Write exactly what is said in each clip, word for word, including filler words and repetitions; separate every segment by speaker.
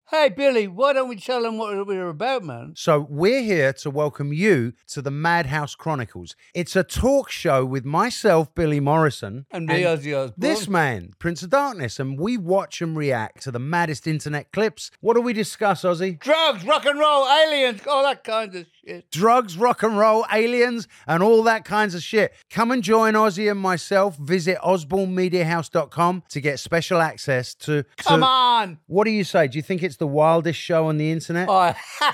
Speaker 1: Hey, Billy, why don't we tell them what we're about, man?
Speaker 2: So we're here to welcome you to the Madhouse Chronicles. It's a talk show with myself, Billy Morrison.
Speaker 1: And me, Ozzy Osbourne.
Speaker 2: This man, Prince of Darkness. And we watch and react to the maddest internet clips. What do we discuss, Ozzy?
Speaker 1: Drugs, rock and roll, aliens, all that kind of shit.
Speaker 2: Drugs, rock and roll, aliens, and all that kinds of shit. Come and join Ozzy and myself. Visit osborne media house dot com to get special access to... to
Speaker 1: Come on!
Speaker 2: What do you say? Do you think it's the wildest show on the internet?
Speaker 1: Oh.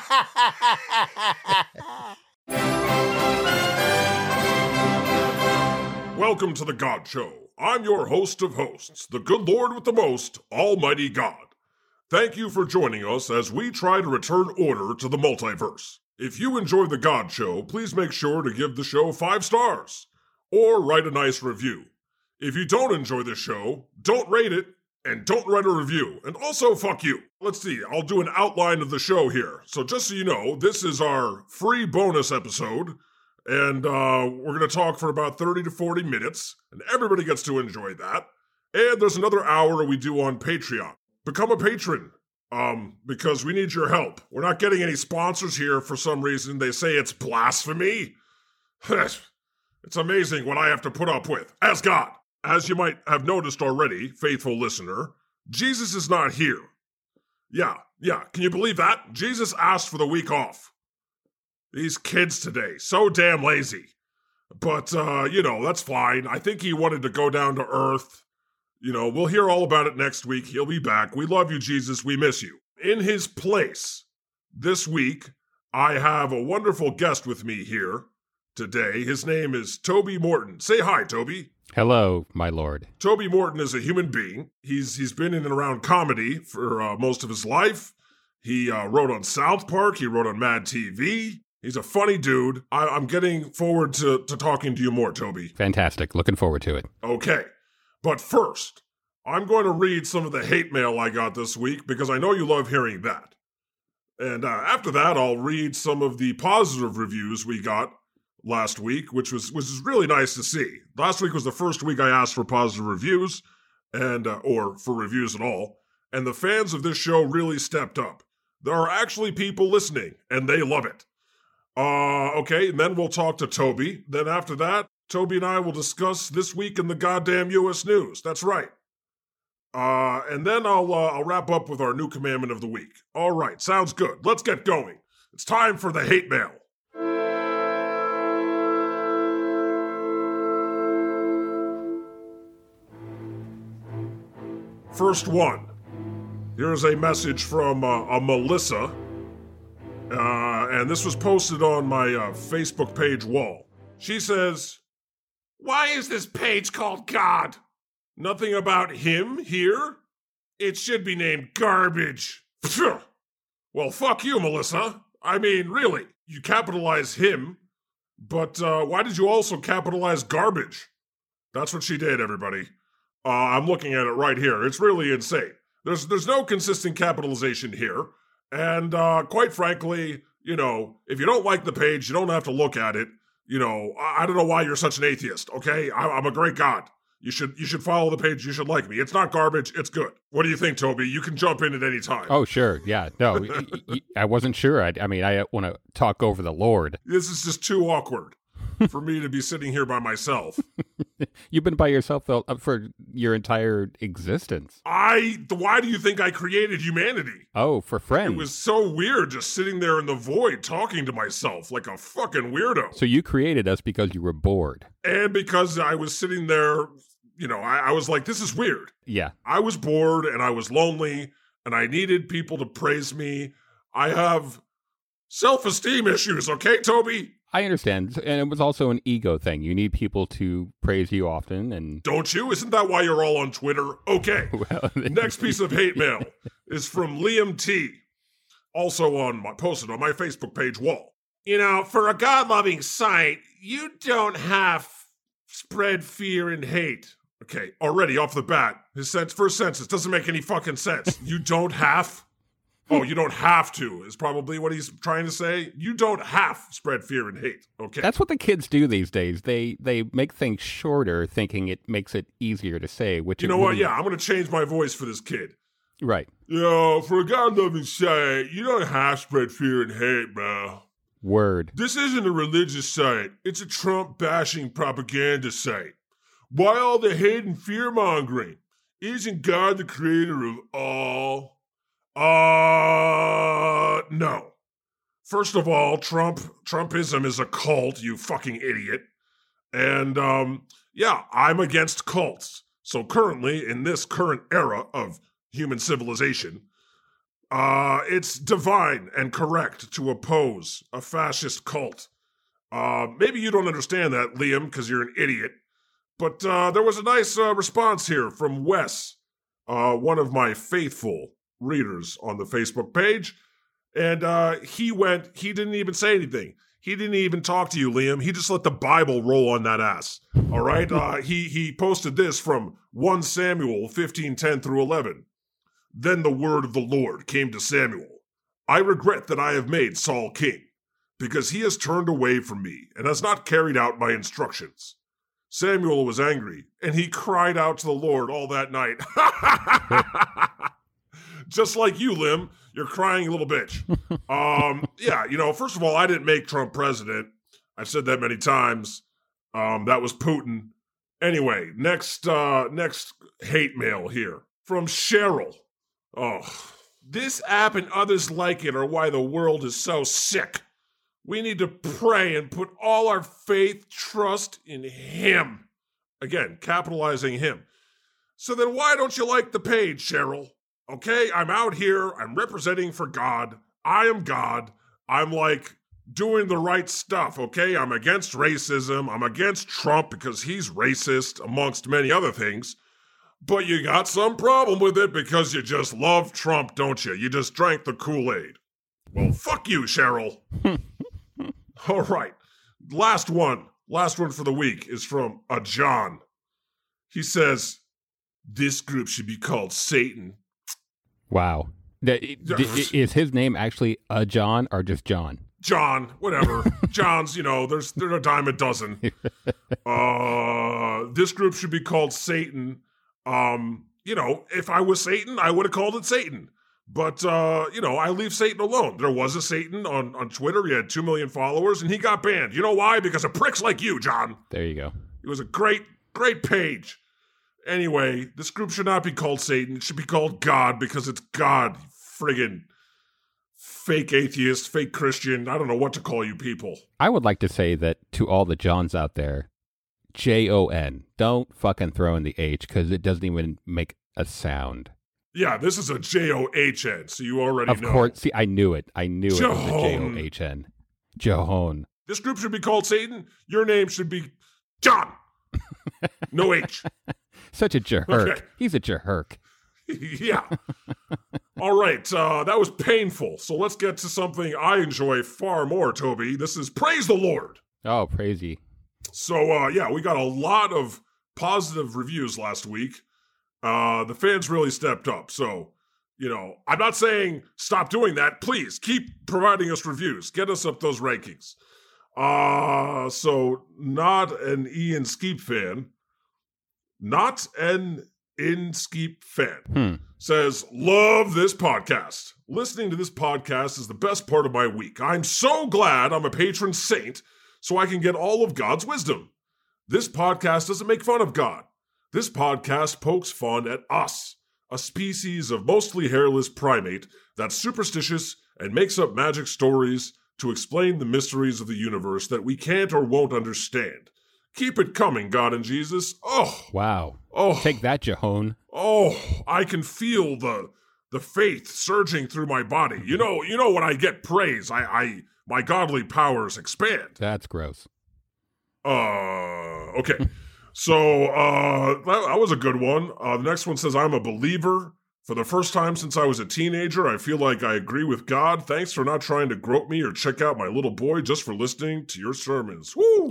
Speaker 3: Welcome to the God Show. I'm your host of hosts, the good Lord with the most, Almighty God. Thank you for joining us as we try to return order to the multiverse. If you enjoy the God Show, please make sure to give the show five stars, or write a nice review. If you don't enjoy the show, don't rate it, and don't write a review. And also, fuck you. Let's see, I'll do an outline of the show here. So just so you know, this is our free bonus episode, and uh, we're going to talk for about thirty to forty minutes, and everybody gets to enjoy that. And there's another hour we do on Patreon. Become a patron, um, because we need your help. We're not getting any sponsors here for some reason. They say it's blasphemy. It's amazing what I have to put up with, as God. As you might have noticed already, faithful listener, Jesus is not here. Yeah, yeah, can you believe that? Jesus asked for the week off. These kids today, so damn lazy. But, uh, you know, that's fine. I think he wanted to go down to earth. You know, we'll hear all about it next week. He'll be back. We love you, Jesus. We miss you. In his place, this week, I have a wonderful guest with me here today. His name is Toby Morton. Say hi, Toby.
Speaker 4: Hello, my lord.
Speaker 3: Toby Morton is a human being. He's he's been in and around comedy for uh, most of his life. He uh, wrote on South Park. He wrote on Mad T V. He's a funny dude. I, I'm getting forward to, to talking to you more, Toby.
Speaker 4: Fantastic. Looking forward to it.
Speaker 3: Okay. But first, I'm going to read some of the hate mail I got this week because I know you love hearing that. And uh, after that, I'll read some of the positive reviews we got last week, which was which is really nice to see. Last week was the first week I asked for positive reviews, and uh, or for reviews at all, and the fans of this show really stepped up. There are actually people listening, and they love it. Uh, okay, and then we'll talk to Toby. Then after that, Toby and I will discuss this week in the goddamn U S news. That's right. Uh, and then I'll uh, I'll wrap up with our new commandment of the week. All right, sounds good. Let's get going. It's time for the hate mail. First one. Here's a message from uh, a Melissa. Uh, and this was posted on my uh, Facebook page wall. She says, "Why is this page called God? Nothing about him here? It should be named Garbage." Well, fuck you, Melissa. I mean, really, you capitalize him, but uh, why did you also capitalize garbage? That's what she did, everybody. Uh, I'm looking at it right here. It's really insane. There's there's no consistent capitalization here. And uh, quite frankly, you know, if you don't like the page, you don't have to look at it. You know, I, I don't know why you're such an atheist, okay? I, I'm a great God. You should you should follow the page. You should like me. It's not garbage. It's good. What do you think, Toby? You can jump in at any time.
Speaker 4: Oh, sure. Yeah. No, y- y- I wasn't sure. I, I mean, I want to talk over the Lord.
Speaker 3: This is just too awkward for me to be sitting here by myself.
Speaker 4: You've been by yourself though, for your entire existence.
Speaker 3: I. Why do you think I created humanity?
Speaker 4: Oh, for friends.
Speaker 3: It was so weird just sitting there in the void talking to myself like a fucking weirdo.
Speaker 4: So you created us because you were bored.
Speaker 3: And because I was sitting there, you know, I, I was like, this is weird.
Speaker 4: Yeah.
Speaker 3: I was bored and I was lonely and I needed people to praise me. I have self-esteem issues, okay, Toby?
Speaker 4: I understand. And it was also an ego thing. You need people to praise you often. And
Speaker 3: don't you? Isn't that why you're all on Twitter? Okay.
Speaker 4: Well,
Speaker 3: next piece of hate mail is from Liam T. Also on my posted on my Facebook page wall. You know, for a God-loving site, you don't have spread fear and hate. Okay, already off the bat, his sense, first sentence doesn't make any fucking sense. You don't have? Oh, you don't have to, is probably what he's trying to say. You don't have spread fear and hate, okay?
Speaker 4: That's what the kids do these days. They they make things shorter, thinking it makes it easier to say, which
Speaker 3: You know
Speaker 4: really...
Speaker 3: what? Yeah, I'm going to change my voice for this kid.
Speaker 4: Right.
Speaker 3: Yo, for a God-loving site, you don't have to spread fear and hate, bro.
Speaker 4: Word.
Speaker 3: This isn't a religious site. It's a Trump-bashing propaganda site. Why all the hate and fear-mongering? Isn't God the creator of all? Uh, no. First of all, Trump, Trumpism is a cult, you fucking idiot. And, um, yeah, I'm against cults. So currently, in this current era of human civilization, uh, it's divine and correct to oppose a fascist cult. Uh, maybe you don't understand that, Liam, because you're an idiot. But uh, there was a nice uh, response here from Wes, uh, one of my faithful readers on the Facebook page. And uh, he went, he didn't even say anything. He didn't even talk to you, Liam. He just let the Bible roll on that ass. All right? Uh, he, he posted this from First Samuel fifteen ten through eleven. Then the word of the Lord came to Samuel. I regret that I have made Saul king, because he has turned away from me and has not carried out my instructions. Samuel was angry, and he cried out to the Lord all that night. Just like you, Lim, you're crying a little bitch. Um, yeah, you know, first of all, I didn't make Trump president. I've said that many times. Um, that was Putin. Anyway, next, uh, next hate mail here from Cheryl. Oh, this app and others like it are why the world is so sick. We need to pray and put all our faith, trust in him. Again, capitalizing him. So then why don't you like the page, Cheryl? Okay, I'm out here. I'm representing for God. I am God. I'm like doing the right stuff, okay? I'm against racism. I'm against Trump because he's racist, amongst many other things. But you got some problem with it because you just love Trump, don't you? You just drank the Kool-Aid. Well, fuck you, Cheryl. All right. Last one. Last one for the week is from a John. He says, this group should be called Satan.
Speaker 4: Wow. The, the, is his name actually a John or just John?
Speaker 3: John, whatever. Johns, you know, there's they're a dime a dozen. Uh, this group should be called Satan. Um, you know, if I was Satan, I would have called it Satan. But, uh, you know, I leave Satan alone. There was a Satan on, on Twitter. He had two million followers, and he got banned. You know why? Because of pricks like you, John.
Speaker 4: There you go.
Speaker 3: It was a great, great page. Anyway, this group should not be called Satan. It should be called God because it's God. Friggin' fake atheist, fake Christian. I don't know what to call you people.
Speaker 4: I would like to say that to all the Johns out there, J O N. Don't fucking throw in the H because it doesn't even make a sound.
Speaker 3: Yeah, this is a J O H N, so you already
Speaker 4: of
Speaker 3: know.
Speaker 4: Of course. See, I knew it. I knew John. It was a J O H N. Johan.
Speaker 3: This group should be called Satan. Your name should be John. No H.
Speaker 4: Such a jerk. Okay. He's a jerk.
Speaker 3: Yeah. All right. Uh, that was painful. So let's get to something I enjoy far more, Toby. This is Praise the Lord.
Speaker 4: Oh, praise ye.
Speaker 3: So, uh, yeah, we got a lot of positive reviews last week. Uh, the fans really stepped up. So, you know, I'm not saying stop doing that. Please keep providing us reviews. Get us up those rankings. Uh, so not an Ian Skeep fan. Not an In Skeep fan.
Speaker 4: Hmm.
Speaker 3: Says, love this podcast. Listening to this podcast is the best part of my week. I'm so glad I'm a patron saint so I can get all of God's wisdom. This podcast doesn't make fun of God. This podcast pokes fun at us, a species of mostly hairless primate that's superstitious and makes up magic stories to explain the mysteries of the universe that we can't or won't understand. Keep it coming, God and Jesus. Oh.
Speaker 4: Wow.
Speaker 3: Oh.
Speaker 4: Take that, Jehoan.
Speaker 3: Oh, I can feel the the faith surging through my body. You know, you know when I get praise, I, I my godly powers expand.
Speaker 4: That's gross.
Speaker 3: Uh, okay. So, uh, that, that was a good one. Uh, the next one says, I'm a believer. For the first time since I was a teenager, I feel like I agree with God. Thanks for not trying to grope me or check out my little boy just for listening to your sermons. Woo!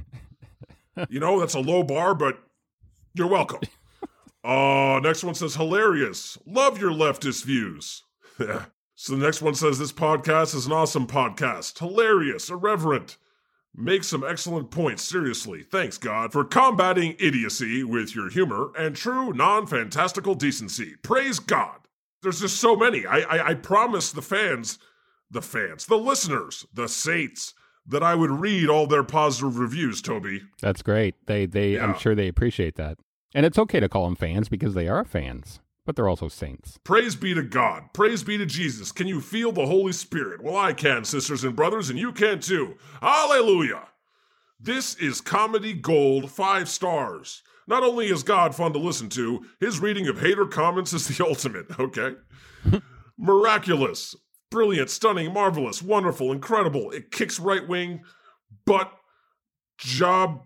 Speaker 3: You know, that's a low bar, but you're welcome. Uh, next one says, hilarious. Love your leftist views. So the next one says, this podcast is an awesome podcast. Hilarious, irreverent. Make some excellent points, seriously. Thanks, God, for combating idiocy with your humor and true non-fantastical decency. Praise God. There's just so many. I, I, I promised the fans, the fans, the listeners, the saints, that I would read all their positive reviews, Toby.
Speaker 4: That's great. They, they,
Speaker 3: Yeah.
Speaker 4: I'm sure they appreciate that. And it's okay to call them fans because they are fans, but they're also saints.
Speaker 3: Praise be to God. Praise be to Jesus. Can you feel the Holy Spirit? Well, I can, sisters and brothers, and you can too. Hallelujah. This is Comedy Gold, five stars. Not only is God fun to listen to, his reading of hater comments is the ultimate, okay? Miraculous, brilliant, stunning, marvelous, wonderful, incredible. It kicks right wing, butt, job,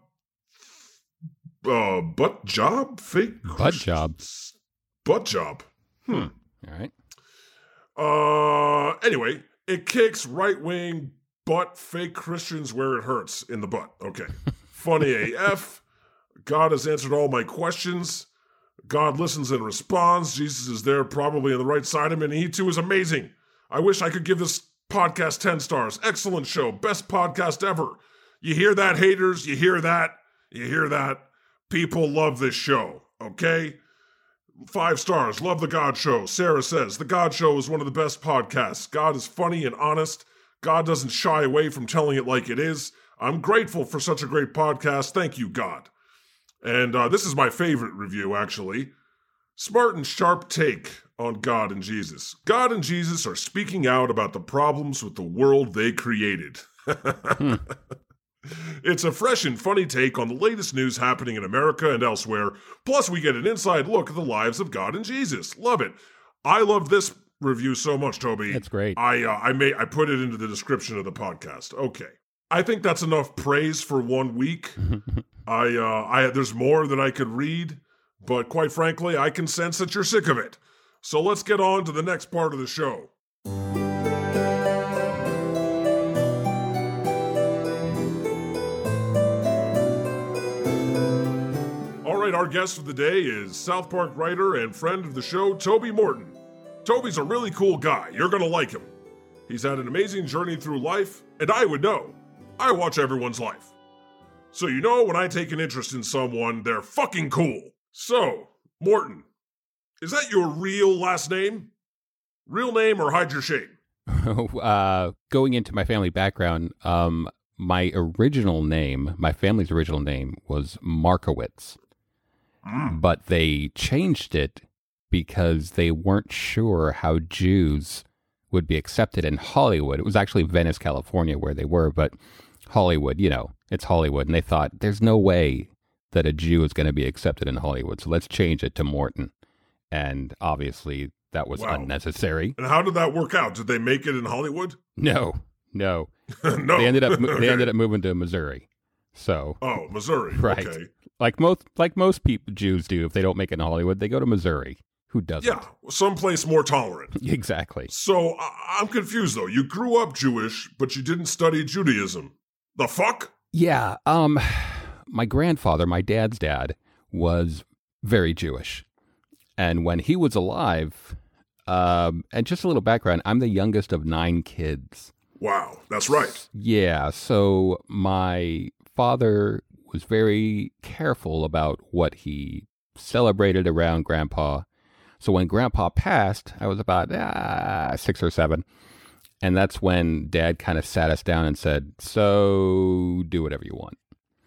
Speaker 3: uh, butt job? Fake?
Speaker 4: Butt job.
Speaker 3: Butt job. Hmm.
Speaker 4: All right.
Speaker 3: Uh, anyway, it kicks right wing, butt, fake Christians where it hurts in the butt. Okay. Funny A F. God has answered all my questions. God listens and responds. Jesus is there, probably on the right side of him, and he too is amazing. I wish I could give this podcast ten stars. Excellent show. Best podcast ever. You hear that, haters? You hear that? You hear that? People love this show, okay? Five stars. Love the God Show. Sarah says, the God Show is one of the best podcasts. God is funny and honest. God doesn't shy away from telling it like it is. I'm grateful for such a great podcast. Thank you, God. And uh, this is my favorite review, actually. Smart and sharp take on God and Jesus. God and Jesus are speaking out about the problems with the world they created. hmm. It's a fresh and funny take on the latest news happening in America and elsewhere. Plus, we get an inside look at the lives of God and Jesus. Love it. I love this review so much, Toby.
Speaker 4: That's great.
Speaker 3: I uh, I may I put it into the description of the podcast. Okay. I think that's enough praise for one week. I, uh, I, there's more that I could read, but quite frankly, I can sense that you're sick of it. So let's get on to the next part of the show. All right, our guest of the day is South Park writer and friend of the show, Toby Morton. Toby's a really cool guy. You're going to like him. He's had an amazing journey through life, and I would know. I watch everyone's life. So you know when I take an interest in someone, they're fucking cool. So, Morton, is that your real last name? Real name or hide your shame?
Speaker 4: uh, going into my family background, um, my original name, my family's original name was Markowitz. Mm. But they changed it because they weren't sure how Jews would be accepted in Hollywood. It was actually Venice, California where they were, but Hollywood, you know, it's Hollywood. And they thought, there's no way that a Jew is going to be accepted in Hollywood. So let's change it to Morton. And obviously that was wow. unnecessary.
Speaker 3: And how did that work out? Did they make it in Hollywood?
Speaker 4: No, no.
Speaker 3: no.
Speaker 4: They ended up
Speaker 3: okay.
Speaker 4: they ended up moving to Missouri. So
Speaker 3: Oh, Missouri.
Speaker 4: Right.
Speaker 3: Okay.
Speaker 4: Like most like most people Jews do, if they don't make it in Hollywood, they go to Missouri. Who doesn't?
Speaker 3: Yeah, someplace more tolerant.
Speaker 4: Exactly.
Speaker 3: So I- I'm confused though. You grew up Jewish, but you didn't study Judaism. The fuck?
Speaker 4: Yeah. Um, my grandfather, my dad's dad, was very Jewish, and when he was alive, um, and just a little background, I'm the youngest of nine kids.
Speaker 3: Wow, that's right.
Speaker 4: Yeah. So my father was very careful about what he celebrated around Grandpa. So when Grandpa passed, I was about ah, six or seven. And that's when Dad kind of sat us down and said, so do whatever you want.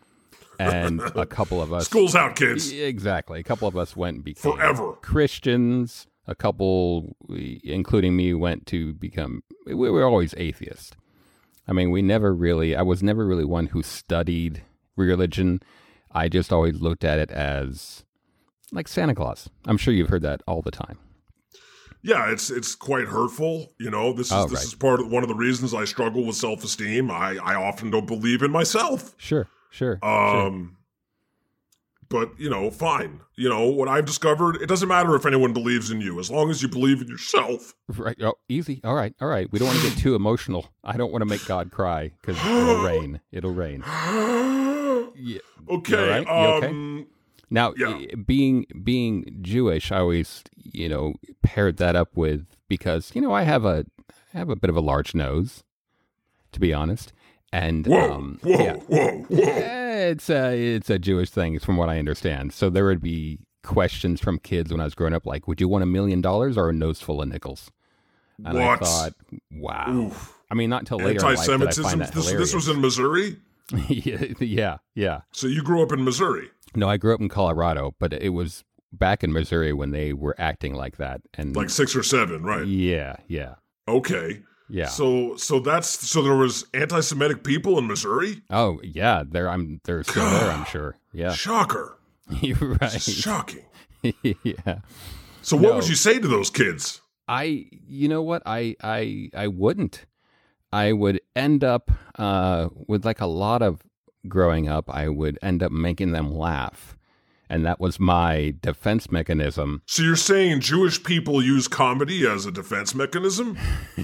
Speaker 4: And a couple of us...
Speaker 3: School's out, kids.
Speaker 4: Exactly. A couple of us went and became
Speaker 3: Forever.
Speaker 4: Christians. A couple, including me, went to become... We were always atheists. I mean, we never really... I was never really one who studied religion. I just always looked at it as... like Santa Claus. I'm sure you've heard that all the time.
Speaker 3: Yeah, it's it's quite hurtful. You know, this is
Speaker 4: oh,
Speaker 3: this
Speaker 4: right.
Speaker 3: is part of one of the reasons I struggle with self-esteem. I, I often don't believe in myself.
Speaker 4: Sure, sure.
Speaker 3: Um, sure. But, you know, fine. You know, what I've discovered, it doesn't matter if anyone believes in you, as long as you believe in yourself.
Speaker 4: Right. Oh, easy. All right. All right. We don't want to get too emotional. I don't want to make God cry because it'll rain. It'll rain. Yeah.
Speaker 3: Okay.
Speaker 4: You all right? You okay?
Speaker 3: Um,
Speaker 4: Now,
Speaker 3: yeah.
Speaker 4: being being Jewish, I always, you know, paired that up with, because, you know, I have a I have a bit of a large nose, to be honest. And
Speaker 3: whoa,
Speaker 4: um,
Speaker 3: whoa,
Speaker 4: yeah,
Speaker 3: whoa, whoa.
Speaker 4: it's a it's a Jewish thing, from what I understand. So there would be questions from kids when I was growing up, like, would you want a million dollars or a nose full of nickels? And
Speaker 3: What?
Speaker 4: I thought, wow.
Speaker 3: Oof.
Speaker 4: I mean, not until later in life did I
Speaker 3: Anti-Semitism.
Speaker 4: find that
Speaker 3: This,
Speaker 4: hilarious.
Speaker 3: this was in Missouri?
Speaker 4: yeah, yeah.
Speaker 3: So you grew up in Missouri?
Speaker 4: No, I grew up in Colorado, but it was back in Missouri when they were acting like that. And
Speaker 3: Like six or seven, right?
Speaker 4: yeah, yeah,
Speaker 3: Okay.
Speaker 4: yeah.
Speaker 3: So so that's so there was anti-Semitic people in Missouri?
Speaker 4: oh, yeah. There, I'm. They're still there. I'm sure. Yeah,
Speaker 3: Shocker.
Speaker 4: you're right.
Speaker 3: Shocking.
Speaker 4: yeah.
Speaker 3: So what
Speaker 4: No.
Speaker 3: would you say to those kids?
Speaker 4: I, you know what? I, I, I wouldn't. I would end up uh, with like a lot of growing up. I would end up making them laugh, and that was my defense mechanism.
Speaker 3: So you're saying Jewish people use comedy as a defense mechanism?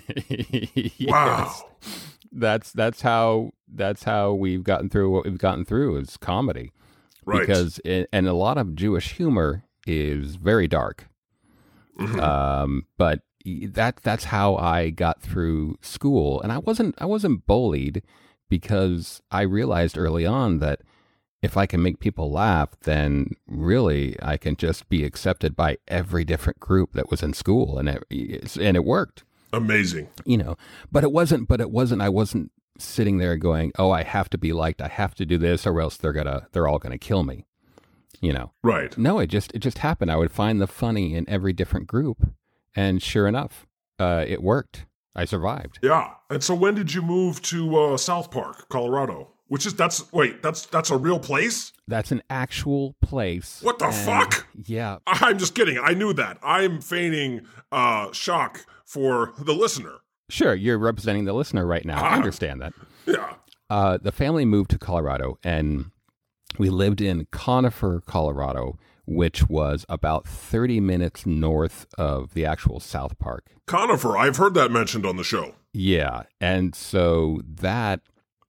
Speaker 4: Yes.
Speaker 3: Wow.
Speaker 4: That's that's how that's how we've gotten through what we've gotten through is comedy.
Speaker 3: Right.
Speaker 4: Because it, and a lot of Jewish humor is very dark.
Speaker 3: Mhm.
Speaker 4: Um, but that that's how I got through school, and I wasn't I wasn't bullied because I realized early on that if I can make people laugh, then really I can just be accepted by every different group that was in school, and it and it worked.
Speaker 3: Amazing.
Speaker 4: You know, but it wasn't. But it wasn't. I wasn't sitting there going, "Oh, I have to be liked. I have to do this, or else they're gonna they're all gonna kill me." You know.
Speaker 3: Right.
Speaker 4: No, it just it just happened. I would find the funny in every different group, and sure enough, uh, it worked. I survived.
Speaker 3: Yeah. And so when did you move to uh, South Park, Colorado? Which is that's wait, that's that's a real place?
Speaker 4: That's an actual place.
Speaker 3: What the
Speaker 4: and-
Speaker 3: fuck?
Speaker 4: Yeah.
Speaker 3: I'm just kidding. I knew that. I'm feigning uh, shock for the listener.
Speaker 4: Sure, you're representing the listener right now. I
Speaker 3: Ah.
Speaker 4: understand that.
Speaker 3: Yeah.
Speaker 4: Uh, the family moved to Colorado, and we lived in Conifer, Colorado, which was about thirty minutes north of the actual South Park.
Speaker 3: Conifer, I've heard that mentioned on the show.
Speaker 4: Yeah, and so that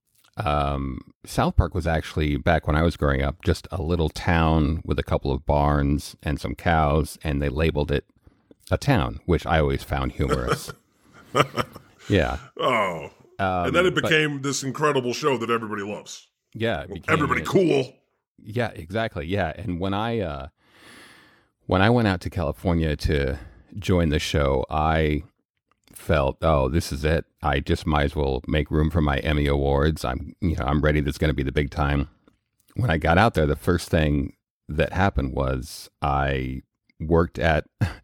Speaker 4: um, South Park was actually, back when I was growing up, just a little town with a couple of barns and some cows, and they labeled it a town, which I always found humorous. Yeah.
Speaker 3: Oh.
Speaker 4: Um,
Speaker 3: and then it
Speaker 4: but-
Speaker 3: became this incredible show that everybody loves.
Speaker 4: yeah, it became
Speaker 3: Everybody
Speaker 4: a-
Speaker 3: cool.
Speaker 4: Yeah, exactly. Yeah, and when I uh, when I went out to California to join the show, I felt, oh, this is it. I just might as well make room for my Emmy Awards. I'm, you know, I'm ready. This is going to be the big time. When I got out there, the first thing that happened was I worked at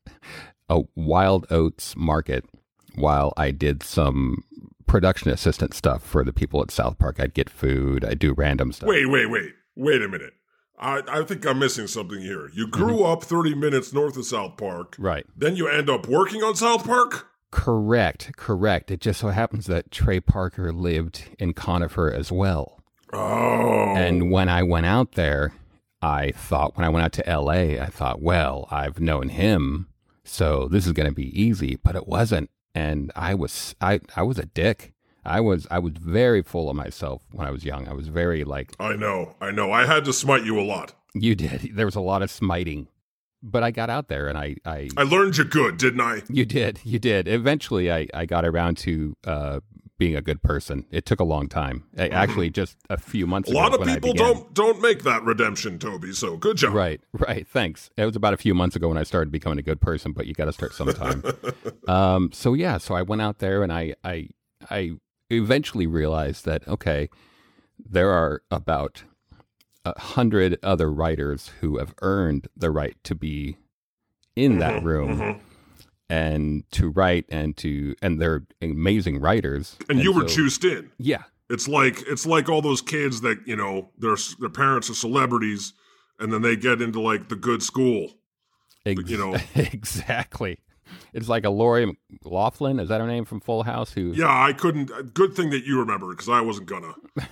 Speaker 4: a Wild Oats market while I did some production assistant stuff for the people at South Park. I'd get food. I'd do random stuff.
Speaker 3: Wait, wait, wait. Wait a minute. I, I think I'm missing something here. You grew
Speaker 4: Mm-hmm.
Speaker 3: up thirty minutes north of South Park.
Speaker 4: Right.
Speaker 3: Then you end up working on South Park?
Speaker 4: Correct, correct. It just so happens that Trey Parker lived in Conifer as well.
Speaker 3: Oh.
Speaker 4: And when I went out there, I thought, when I went out to L A, I thought, well, I've known him, so this is going to be easy, but it wasn't. And I was, I, I was a dick. I was, I was very full of myself when I was young. I was very like,
Speaker 3: I know, I know. I had to smite you a lot.
Speaker 4: you did. There was a lot of smiting, but I got out there and I, I,
Speaker 3: I learned you good, didn't I?
Speaker 4: you did, you did. Eventually I, I got around to, uh, being a good person. It took a long time. I- Actually, just a few months
Speaker 3: A
Speaker 4: ago.
Speaker 3: lot of
Speaker 4: when I
Speaker 3: people
Speaker 4: began.
Speaker 3: don't don't make that redemption, Toby, so good job.
Speaker 4: Right, right. Thanks. It was about a few months ago when I started becoming a good person, but you got to start sometime. um, so yeah, so I went out there and I, I, I eventually realized that okay, there are about a hundred other writers who have earned the right to be in that
Speaker 3: Mm-hmm,
Speaker 4: room and to write and to and they're amazing writers.
Speaker 3: And you were
Speaker 4: so-
Speaker 3: juiced in.
Speaker 4: Yeah.
Speaker 3: It's like it's like all those kids that, you know, their their parents are celebrities and then they get into like the good school.
Speaker 4: Ex-
Speaker 3: you know.
Speaker 4: exactly. It's like a Lori McLaughlin, is that her name from Full House? Who?
Speaker 3: Yeah, I couldn't. Good thing that you remember because I wasn't gonna.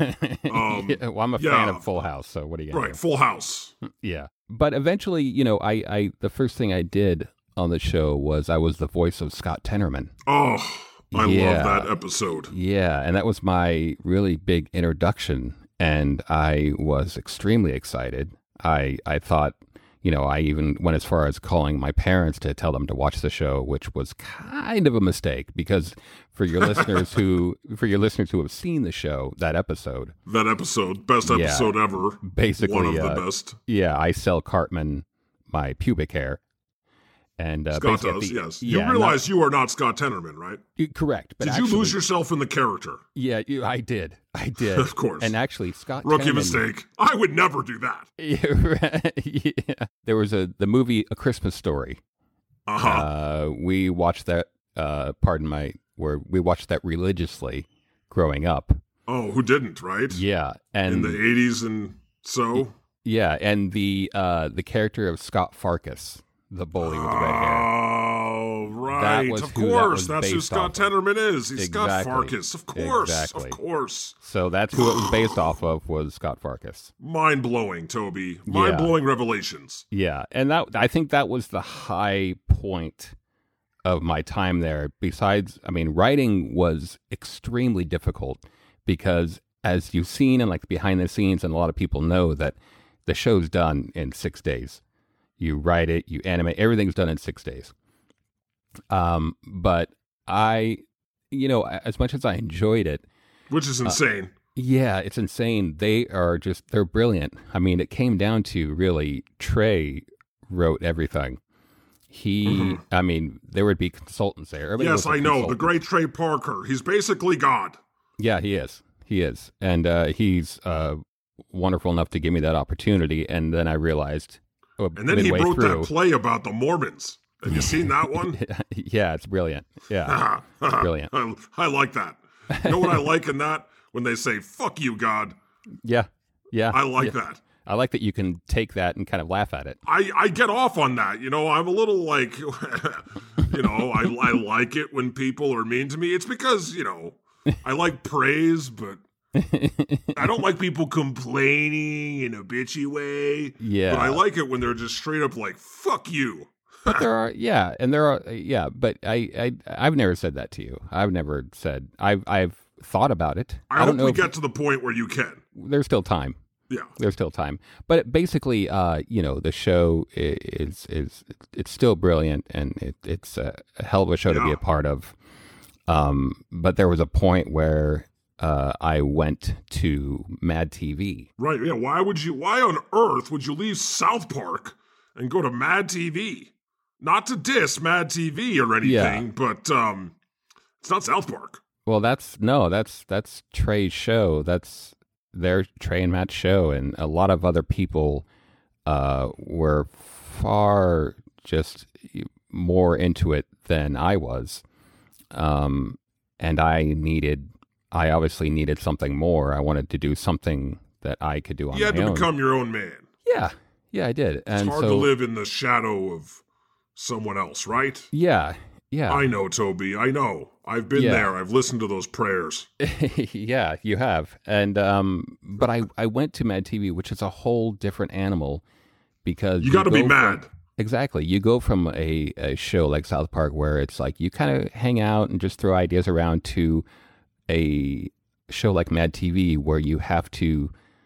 Speaker 3: Um,
Speaker 4: Yeah, well, I'm a
Speaker 3: yeah.
Speaker 4: fan of Full House, so what are you gonna
Speaker 3: Right, Full House.
Speaker 4: do? Yeah, but eventually, you know, I, I, the first thing I did on the show was I was the voice of Scott Tenorman.
Speaker 3: Oh, I
Speaker 4: Yeah.
Speaker 3: love that episode.
Speaker 4: Yeah, and that was my really big introduction, and I was extremely excited. I, I thought. You know, I even went as far as calling my parents to tell them to watch the show, which was kind of a mistake because for your listeners who for your listeners who have seen the show, that episode,
Speaker 3: That episode, best
Speaker 4: Yeah.
Speaker 3: episode ever.
Speaker 4: basically,
Speaker 3: One of
Speaker 4: uh,
Speaker 3: the best.
Speaker 4: yeah, I sell Cartman my pubic hair. And uh,
Speaker 3: Scott
Speaker 4: basically at
Speaker 3: does,
Speaker 4: the-
Speaker 3: yes.
Speaker 4: Yeah,
Speaker 3: you realize you are not Scott Tenorman, right?
Speaker 4: not- correct. But
Speaker 3: Did
Speaker 4: actually,
Speaker 3: you lose yourself in the character?
Speaker 4: Yeah, you, I did. I did.
Speaker 3: Of course.
Speaker 4: And actually, Scott
Speaker 3: Rookie
Speaker 4: Tenorman-
Speaker 3: mistake. I would never do that.
Speaker 4: Yeah, right. Yeah. There was a the movie A Christmas Story.
Speaker 3: Uh-huh.
Speaker 4: Uh, we watched that. Uh, pardon my where we watched that religiously growing up.
Speaker 3: Oh, who didn't, right?
Speaker 4: Yeah, and
Speaker 3: In the eighties and so?
Speaker 4: yeah, and the uh, the character of Scott Farkas, the bully with the red hair.
Speaker 3: Oh, right.
Speaker 4: That was
Speaker 3: of
Speaker 4: who that
Speaker 3: course.
Speaker 4: was
Speaker 3: That's who
Speaker 4: based
Speaker 3: Scott
Speaker 4: off of.
Speaker 3: Tenorman is. He's Scott
Speaker 4: Exactly.
Speaker 3: Farkas. Of course.
Speaker 4: Exactly.
Speaker 3: Of course.
Speaker 4: So that's who it was based off of, was Scott Farkas.
Speaker 3: Mind blowing, Toby. Mind blowing revelations.
Speaker 4: Yeah, and that I think that was the high point of my time there. Besides, I mean, writing was extremely difficult because, as you've seen in like behind the scenes, and a lot of people know that the show's done in six days. You write it, you animate, everything's done in six days. Um, but I, you know, as much as I enjoyed it,
Speaker 3: Which is insane.
Speaker 4: yeah, it's insane. They are just, they're brilliant. I mean, it came down to really, Trey wrote everything. He,
Speaker 3: Mhm.
Speaker 4: I mean, there would be consultants there. Everybody
Speaker 3: yes,
Speaker 4: was a
Speaker 3: I know. The
Speaker 4: consultant.
Speaker 3: great Trey Parker. He's basically God.
Speaker 4: Yeah, he is. He is. And uh, he's uh, wonderful enough to give me that opportunity. And then I realized, uh,
Speaker 3: And then he
Speaker 4: midway
Speaker 3: wrote
Speaker 4: through,
Speaker 3: that play about the Mormons. Have you seen that one?
Speaker 4: yeah, it's brilliant. Yeah, it's brilliant.
Speaker 3: I, I like that. You know what I like in that? When they say, fuck you, God.
Speaker 4: Yeah, yeah.
Speaker 3: I like
Speaker 4: yeah.
Speaker 3: that.
Speaker 4: I like that you can take that and kind of laugh at it.
Speaker 3: I, I get off on that. You know, I'm a little like, you know, I, I like it when people are mean to me. It's because, you know, I like praise, but I don't like people complaining in a bitchy way.
Speaker 4: Yeah.
Speaker 3: But I like it when they're just straight up like, fuck you.
Speaker 4: But there are, yeah, and there are, yeah, but I, I, I've never said that to you. I've never said, I've, I've thought about it.
Speaker 3: I,
Speaker 4: I,
Speaker 3: hope
Speaker 4: don't know
Speaker 3: we
Speaker 4: if
Speaker 3: get to the point where you can.
Speaker 4: there's still time.
Speaker 3: Yeah.
Speaker 4: There's still time. But basically, uh, you know, the show i- is, is, it's still brilliant, and it, it's a, a hell of a show to be
Speaker 3: Yeah.
Speaker 4: a part of. Um, but there was a point where, uh, I went to Mad T V.
Speaker 3: Right. Yeah. Why would you, why on earth would you leave South Park and go to Mad T V? Not to diss Mad T V or anything,
Speaker 4: Yeah.
Speaker 3: but um, it's not South Park.
Speaker 4: Well, that's no, that's that's Trey's show. That's their Trey and Matt's show, and a lot of other people uh, were far just more into it than I was, um, and I needed. I obviously needed something more. I wanted to do something that I could do on
Speaker 3: You had
Speaker 4: my
Speaker 3: to
Speaker 4: own.
Speaker 3: become your own man.
Speaker 4: Yeah, yeah, I did,
Speaker 3: It's
Speaker 4: and
Speaker 3: hard
Speaker 4: so
Speaker 3: to live in the shadow of someone else, right?
Speaker 4: yeah, yeah.
Speaker 3: I know, Toby. I know. I've been
Speaker 4: Yeah.
Speaker 3: there. I've listened to those prayers.
Speaker 4: Yeah, you have. And um but I I went to Mad T V, which is a whole different animal, because
Speaker 3: You got to be
Speaker 4: go
Speaker 3: mad.
Speaker 4: from- exactly. You go from a, a show like South Park where it's like you kind of hang out and just throw ideas around, to a show like Mad T V where you have to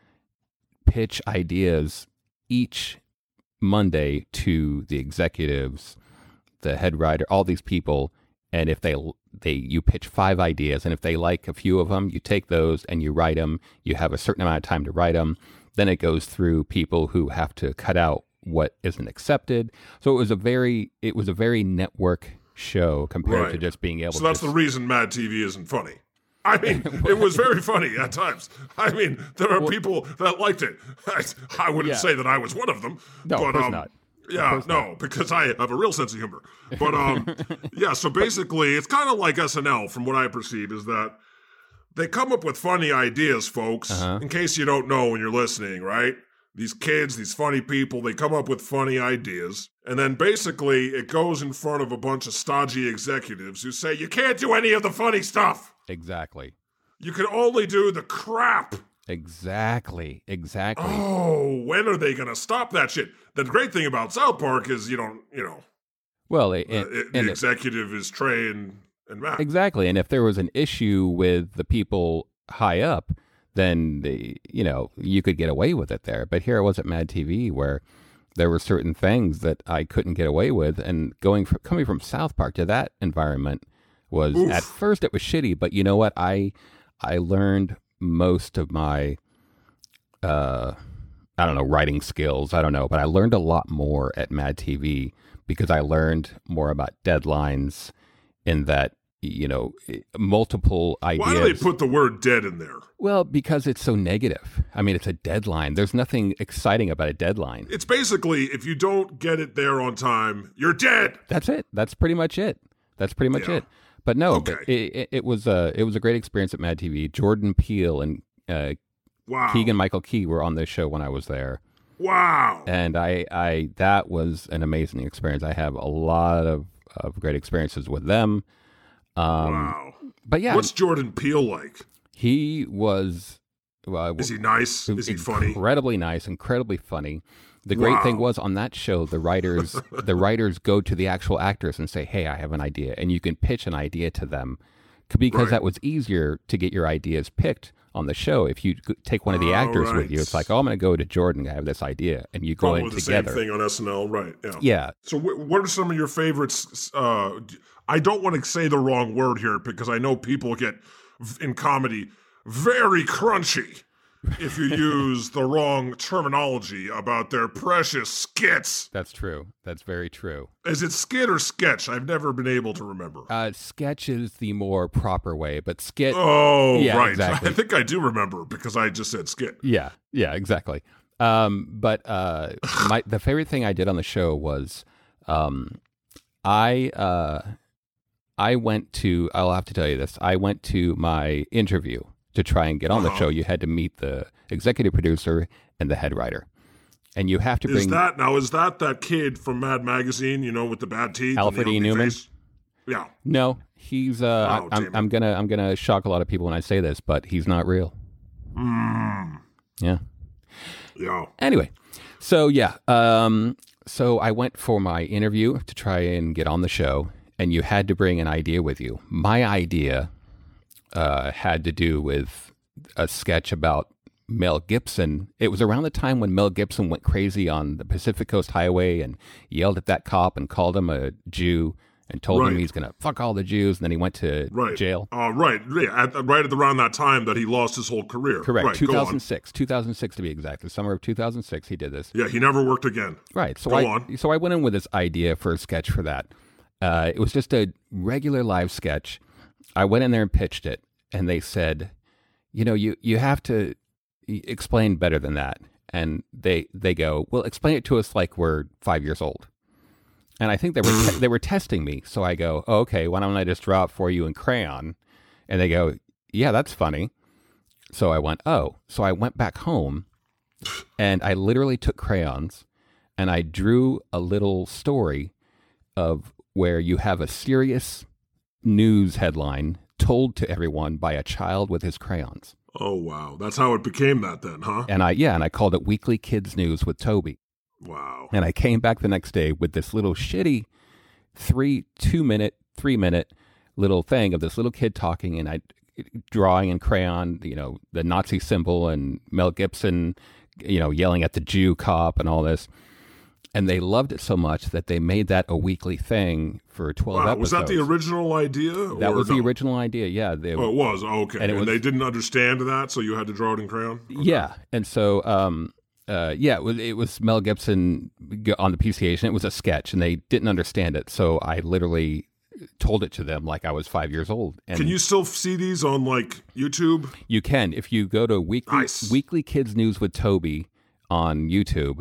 Speaker 4: pitch ideas each Monday to the executives, the head writer, all these people, and if they they you pitch five ideas, and if they like a few of them, you take those and you write them. You have a certain amount of time to write them. Then it goes through people who have to cut out what isn't accepted. So it was a very it was a very network show compared to
Speaker 3: Right.
Speaker 4: just being able
Speaker 3: So
Speaker 4: to
Speaker 3: that's
Speaker 4: just,
Speaker 3: the reason Mad T V isn't funny. I mean, it was very funny at times. I mean, there are people that liked it. I, I wouldn't
Speaker 4: Yeah.
Speaker 3: say that I was one of them.
Speaker 4: No, of
Speaker 3: but,
Speaker 4: course
Speaker 3: um,
Speaker 4: not.
Speaker 3: Yeah,
Speaker 4: course
Speaker 3: no, because I have a real sense of humor. But um, yeah, so basically, it's kind of like S N L, from what I perceive, is that they come up with funny ideas, folks.
Speaker 4: Uh-huh.
Speaker 3: In case you don't know when you're listening, right? These kids, these funny people, they come up with funny ideas. And then basically, it goes in front of a bunch of stodgy executives who say, you can't do any of the funny stuff.
Speaker 4: exactly.
Speaker 3: You can only do the crap.
Speaker 4: Exactly. Exactly.
Speaker 3: Oh, when are they going to stop that shit? The great thing about South Park is you don't, you know,
Speaker 4: Well, it,
Speaker 3: uh,
Speaker 4: and,
Speaker 3: it, the
Speaker 4: and
Speaker 3: executive is Trey and, and Matt.
Speaker 4: exactly. And if there was an issue with the people high up, then the, you know, you could get away with it there. But here it was at Mad T V where there were certain things that I couldn't get away with, and going from, coming from South Park to that environment was
Speaker 3: Oof.
Speaker 4: at first it was shitty. But you know what? I I learned most of my uh I don't know, writing skills. I don't know, but I learned a lot more at Mad T V because I learned more about deadlines in that, you know, multiple ideas.
Speaker 3: Why do they put the word dead in there?
Speaker 4: Well, because it's so negative. I mean, it's a deadline. There's nothing exciting about a deadline.
Speaker 3: It's basically, if you don't get it there on time, you're dead.
Speaker 4: That's it. That's pretty much it. That's pretty much
Speaker 3: Yeah.
Speaker 4: it. But no,
Speaker 3: Okay.
Speaker 4: but it, it, it was a it was a great experience at Mad T V. Jordan Peele and uh,
Speaker 3: Wow.
Speaker 4: Keegan Michael Key were on this show when I was there,
Speaker 3: Wow.
Speaker 4: and I I that was an amazing experience. I have a lot of, of great experiences with them. Um,
Speaker 3: wow.
Speaker 4: But yeah,
Speaker 3: What's Jordan Peele like?
Speaker 4: he was. Uh,
Speaker 3: Is he nice? Is he funny?
Speaker 4: Incredibly nice, incredibly funny. The great
Speaker 3: Wow.
Speaker 4: thing was on that show, the writers the writers go to the actual actors and say, "Hey, I have an idea," and you can pitch an idea to them c- because
Speaker 3: Right.
Speaker 4: that was easier to get your ideas picked on the show. If you g- take one of the
Speaker 3: Oh,
Speaker 4: actors
Speaker 3: right.
Speaker 4: with you, it's like, "Oh, I'm going to go to Jordan. I have this idea," and you go
Speaker 3: Probably
Speaker 4: in
Speaker 3: the
Speaker 4: together.
Speaker 3: same thing on S N L, right? Yeah.
Speaker 4: Yeah,
Speaker 3: So, wh- what are some of your favorites? Uh, d- I don't want to say the wrong word here because I know people get v- in comedy very crunchy if you use the wrong terminology about their precious skits.
Speaker 4: that's true. That's very true.
Speaker 3: Is it skit or sketch? I've never been able to remember.
Speaker 4: Uh, sketch is the more proper way, but skit.
Speaker 3: Oh,
Speaker 4: Yeah,
Speaker 3: right.
Speaker 4: exactly.
Speaker 3: I think I do remember because I just said skit.
Speaker 4: Yeah, yeah, exactly. Um, but uh, my the favorite thing I did on the show was um, I uh, I went to. I'll have to tell you this. I went to my interview to try and get on the
Speaker 3: Uh-huh.
Speaker 4: show. You had to meet the executive producer and the head writer, and you have to
Speaker 3: Is
Speaker 4: bring
Speaker 3: that now? Is that that kid from Mad Magazine? You know, with the bad teeth, and the
Speaker 4: Alfred E.
Speaker 3: ugly
Speaker 4: Newman?
Speaker 3: face? Yeah.
Speaker 4: no. He's. Uh,
Speaker 3: Oh,
Speaker 4: I, I'm,
Speaker 3: damn it.
Speaker 4: I'm gonna. I'm gonna shock a lot of people when I say this, but he's not real.
Speaker 3: Mm,
Speaker 4: Yeah.
Speaker 3: yeah.
Speaker 4: Anyway, so yeah, um, so I went for my interview to try and get on the show, and you had to bring an idea with you. My idea uh, had to do with a sketch about Mel Gibson. It was around the time when Mel Gibson went crazy on the Pacific Coast Highway and yelled at that cop and called him a Jew and told him
Speaker 3: Right.
Speaker 4: he's going to fuck all the Jews, and then he went to
Speaker 3: Right.
Speaker 4: jail.
Speaker 3: Uh, right. Yeah. At, right at around that time that he lost his whole career.
Speaker 4: Correct,
Speaker 3: Right. Go on.
Speaker 4: two thousand six, two thousand six to be exact. The summer of two thousand six, he did this.
Speaker 3: Yeah. He never worked again.
Speaker 4: Right. So
Speaker 3: Go
Speaker 4: I
Speaker 3: on.
Speaker 4: so I went in with this idea for a sketch for that. Uh, it was just a regular live sketch. I went in there and pitched it, and they said, you know, you you have to e- explain better than that. And they they go, well, explain it to us like we're five years old. And I think they were te- they were testing me. So I go, oh, okay, why don't I just draw it for you in crayon? And they go, yeah, that's funny. So I went, oh. So I went back home, and I literally took crayons, and I drew a little story of where you have a serious news headline told to everyone by a child with his crayons.
Speaker 3: Oh wow. That's how it became that then, huh?
Speaker 4: And I, yeah, and I called it Weekly Kids News with Toby.
Speaker 3: Wow.
Speaker 4: And I came back the next day with this little shitty three, two minute, three minute little thing of this little kid talking, and I drawing in crayon, you know, the Nazi symbol and Mel Gibson, you know, yelling at the Jew cop and all this. And they loved it so much that they made that a weekly thing for twelve
Speaker 3: Wow.
Speaker 4: episodes.
Speaker 3: Was that the original idea?
Speaker 4: That
Speaker 3: or
Speaker 4: was
Speaker 3: no?
Speaker 4: the original idea. Yeah. They,
Speaker 3: Oh, it was. Oh, okay.
Speaker 4: And
Speaker 3: And,
Speaker 4: it was-
Speaker 3: they didn't understand that, so you had to draw it in crayon?
Speaker 4: Yeah. And so, um, uh, yeah, it was, it was Mel Gibson g- on the P C H, and it was a sketch, and they didn't understand it. So I literally told it to them like I was five years old. And
Speaker 3: Can you still see these on like YouTube?
Speaker 4: You can. If you go to Weekly,
Speaker 3: Nice.
Speaker 4: Weekly Kids News with Toby on YouTube,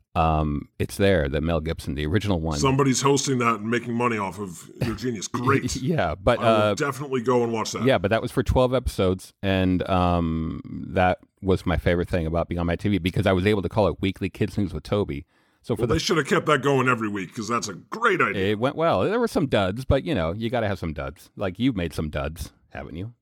Speaker 4: um, it's there, the Mel Gibson, the original one.
Speaker 3: Somebody's hosting that and making money off of your genius. Great.
Speaker 4: Yeah. But,
Speaker 3: I will
Speaker 4: uh,
Speaker 3: definitely go and watch that.
Speaker 4: yeah, but that was for twelve episodes, and um, that was my favorite thing about being on my T V because I was able to call it Weekly Kids News with Toby. So for
Speaker 3: Well,
Speaker 4: the
Speaker 3: they should have kept that going every week because that's a great idea.
Speaker 4: it went well. There were some duds, but you know, you got to have some duds. Like you've made some duds, haven't you?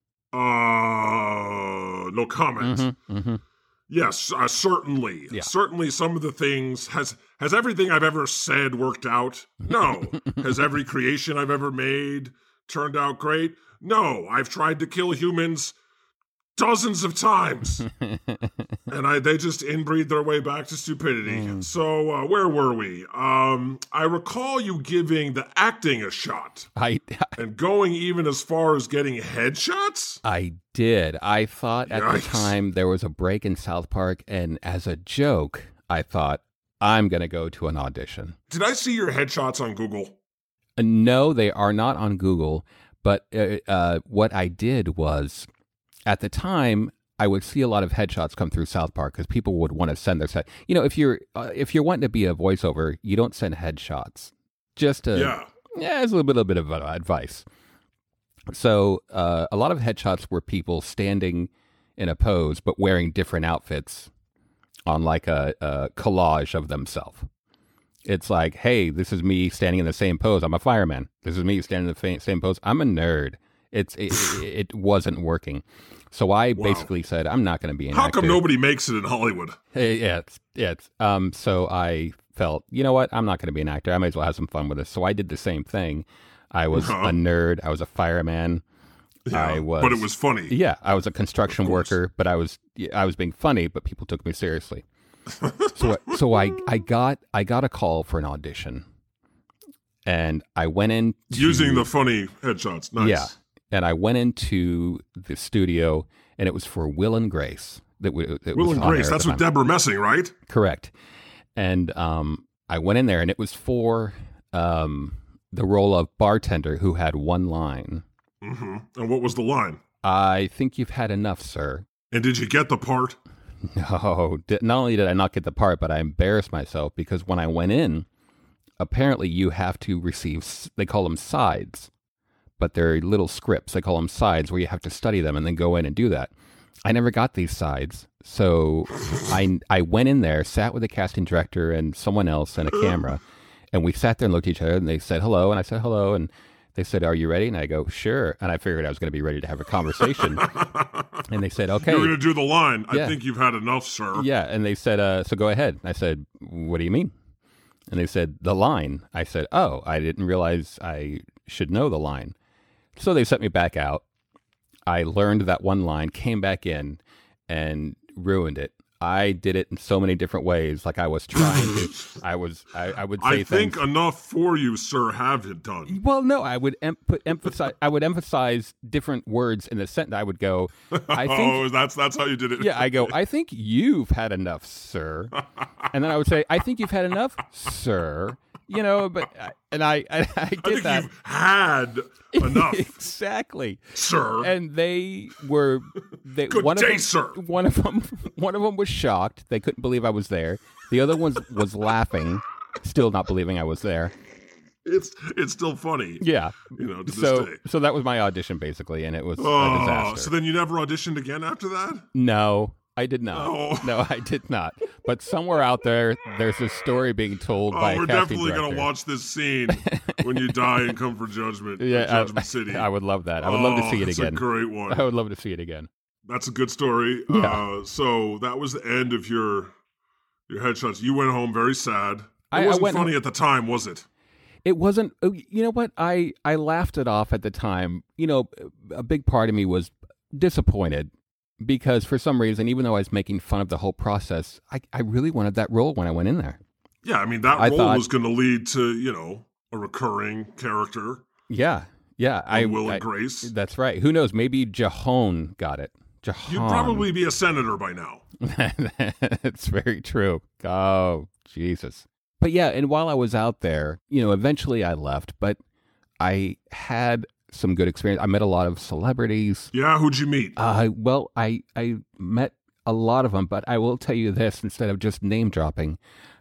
Speaker 3: Uh, no comment.
Speaker 4: Mm-hmm.
Speaker 3: Yes, uh, certainly.
Speaker 4: Yeah.
Speaker 3: Certainly some of the things has has everything I've ever said worked out? No. Has every creation I've ever made turned out great? No. I've tried to kill humans dozens of times. And I they just inbreed their way back to stupidity. Mm. So uh, where were we? Um, I recall you giving the acting a shot.
Speaker 4: I,
Speaker 3: and going even as far as getting headshots?
Speaker 4: I did. I thought at
Speaker 3: Yikes.
Speaker 4: the time there was a break in South Park, and as a joke, I thought, I'm going to go to an audition.
Speaker 3: Did I see your headshots on Google?
Speaker 4: Uh, no, they are not on Google, but uh, uh, what I did was, at the time, I would see a lot of headshots come through South Park because people would want to send their set. You know, if you're uh, if you're wanting to be a voiceover, you don't send headshots. Just to,
Speaker 3: yeah,
Speaker 4: yeah, it's a little bit of advice. So uh, a lot of headshots were people standing in a pose but wearing different outfits on like a, a collage of themselves. It's like, hey, this is me standing in the same pose. I'm a fireman. This is me standing in the fa- same pose. I'm a nerd. It's it, it wasn't working. So I
Speaker 3: wow.
Speaker 4: basically said, I'm not going to be an
Speaker 3: How
Speaker 4: actor.
Speaker 3: come nobody makes it in Hollywood?
Speaker 4: Yeah, it's, yeah, it's, um, so I felt, you know what? I'm not going to be an actor. I might as well have some fun with this. So I did the same thing. I was
Speaker 3: uh-huh.
Speaker 4: a nerd. I was a fireman.
Speaker 3: Yeah,
Speaker 4: I was,
Speaker 3: but it was funny.
Speaker 4: Yeah, I was a construction worker, but I was I was being funny, but people took me seriously. so so I, I got I got a call for an audition, and I went in to,
Speaker 3: using the funny headshots. Nice.
Speaker 4: Yeah, and I went into the studio, and it was for Will and Grace. That, w- that
Speaker 3: Will
Speaker 4: was
Speaker 3: and
Speaker 4: on
Speaker 3: Grace.
Speaker 4: there at
Speaker 3: That's
Speaker 4: the
Speaker 3: with
Speaker 4: time.
Speaker 3: Deborah Messing, right?
Speaker 4: Correct. And um, I went in there, and it was for um, the role of bartender who had one line.
Speaker 3: Mm-hmm. And what was the line?
Speaker 4: I think you've had enough, sir.
Speaker 3: And did you get the part?
Speaker 4: No. Not only did I not get the part, but I embarrassed myself because when I went in, apparently you have to receive, they call them sides, but they're little scripts. They call them sides where you have to study them and then go in and do that. I never got these sides. So I, I went in there, sat with the casting director and someone else and a camera, and we sat there and looked at each other, and they said hello, and I said hello, and they said, are you ready? And I go, sure. And I figured I was going to be ready to have a conversation. And they said, okay.
Speaker 3: You're going to do the line.
Speaker 4: Yeah.
Speaker 3: I think you've had enough, sir.
Speaker 4: Yeah. And they said, uh, so go ahead. I said, what do you mean? And they said, the line. I said, oh, I didn't realize I should know the line. So they sent me back out. I learned that one line, came back in, and ruined it. I did it in so many different ways. Like I was trying to, I was, I, I would say
Speaker 3: I think
Speaker 4: things.
Speaker 3: enough for you, sir, have it done.
Speaker 4: Well, no, I would em- put emphasize. I would emphasize different words in the sentence. I would go. I think.
Speaker 3: Oh, that's that's how you did it.
Speaker 4: Yeah, I go. I think you've had enough, sir. And then I would say, I think you've had enough, sir. You know, but and I, I, I did
Speaker 3: I think
Speaker 4: that.
Speaker 3: you've had enough,
Speaker 4: Exactly,
Speaker 3: sir.
Speaker 4: And they were. They,
Speaker 3: Good
Speaker 4: one
Speaker 3: day,
Speaker 4: of them,
Speaker 3: sir.
Speaker 4: One of them. One of them was shocked. They couldn't believe I was there. The other one was laughing, still not believing I was there.
Speaker 3: It's it's still funny.
Speaker 4: Yeah.
Speaker 3: You know, to
Speaker 4: so
Speaker 3: this day.
Speaker 4: so that was my audition basically, and it was
Speaker 3: Oh,
Speaker 4: a disaster.
Speaker 3: so then you never auditioned again after that?
Speaker 4: No, I did not.
Speaker 3: Oh.
Speaker 4: No, I did not. But somewhere out there, there's a story being told
Speaker 3: Oh,
Speaker 4: by a
Speaker 3: we're
Speaker 4: casting
Speaker 3: definitely
Speaker 4: director.
Speaker 3: gonna watch this scene when you die and come for judgment.
Speaker 4: Yeah,
Speaker 3: Judgment
Speaker 4: I,
Speaker 3: City.
Speaker 4: I would love that. I would love to
Speaker 3: Oh,
Speaker 4: see it
Speaker 3: that's
Speaker 4: again.
Speaker 3: a great one.
Speaker 4: I would love to see it again.
Speaker 3: That's a good story.
Speaker 4: Yeah.
Speaker 3: Uh, so that was the end of your your headshots. You went home very sad. It
Speaker 4: I- I
Speaker 3: wasn't
Speaker 4: went
Speaker 3: funny
Speaker 4: home-
Speaker 3: at the time, was it?
Speaker 4: It wasn't. oh, You know what? I I laughed it off at the time. You know, a big part of me was disappointed because for some reason, even though I was making fun of the whole process, I I really wanted that role when I went in there.
Speaker 3: Yeah, I mean that
Speaker 4: I
Speaker 3: role
Speaker 4: thought-
Speaker 3: was going to lead to you know a recurring character.
Speaker 4: Yeah, yeah. I
Speaker 3: Will and
Speaker 4: I-
Speaker 3: Grace.
Speaker 4: That's right. Who knows? Maybe Jahon got it. Jahon.
Speaker 3: You'd probably be a senator by now.
Speaker 4: That's very true. Oh, Jesus. But yeah, and while I was out there, you know, eventually I left, but I had some good experience. I met a lot of celebrities.
Speaker 3: Yeah, who'd you meet?
Speaker 4: Uh, well, I, I met a lot of them, but I will tell you this instead of just name dropping.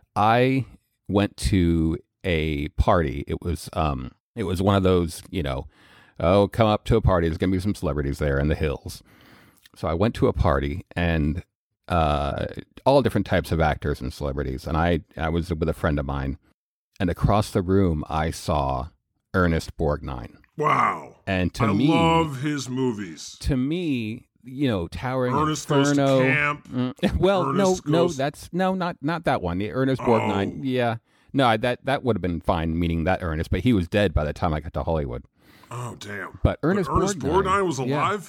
Speaker 4: I went to a party. It was um, it was one of those, you know, oh, come up to a party. There's going to be some celebrities there in the hills. So I went to a party and uh, all different types of actors and celebrities. And I, I was with a friend of mine. And across the room, I saw Ernest Borgnine.
Speaker 3: Wow.
Speaker 4: And to
Speaker 3: I
Speaker 4: me,
Speaker 3: love his movies.
Speaker 4: to me, you know, Towering
Speaker 3: Ernest Goes to
Speaker 4: Inferno.
Speaker 3: Camp.
Speaker 4: Mm, well,
Speaker 3: Ernest
Speaker 4: no, no,
Speaker 3: Goes-
Speaker 4: that's no, not not that one. The Ernest Borgnine.
Speaker 3: Oh.
Speaker 4: Yeah, no, I- that that would have been fine, meaning that Ernest, but he was dead by the time I got to Hollywood.
Speaker 3: Oh, damn.
Speaker 4: But Ernest,
Speaker 3: Ernest
Speaker 4: Borgnine,
Speaker 3: Borgnine was
Speaker 4: yeah.
Speaker 3: alive?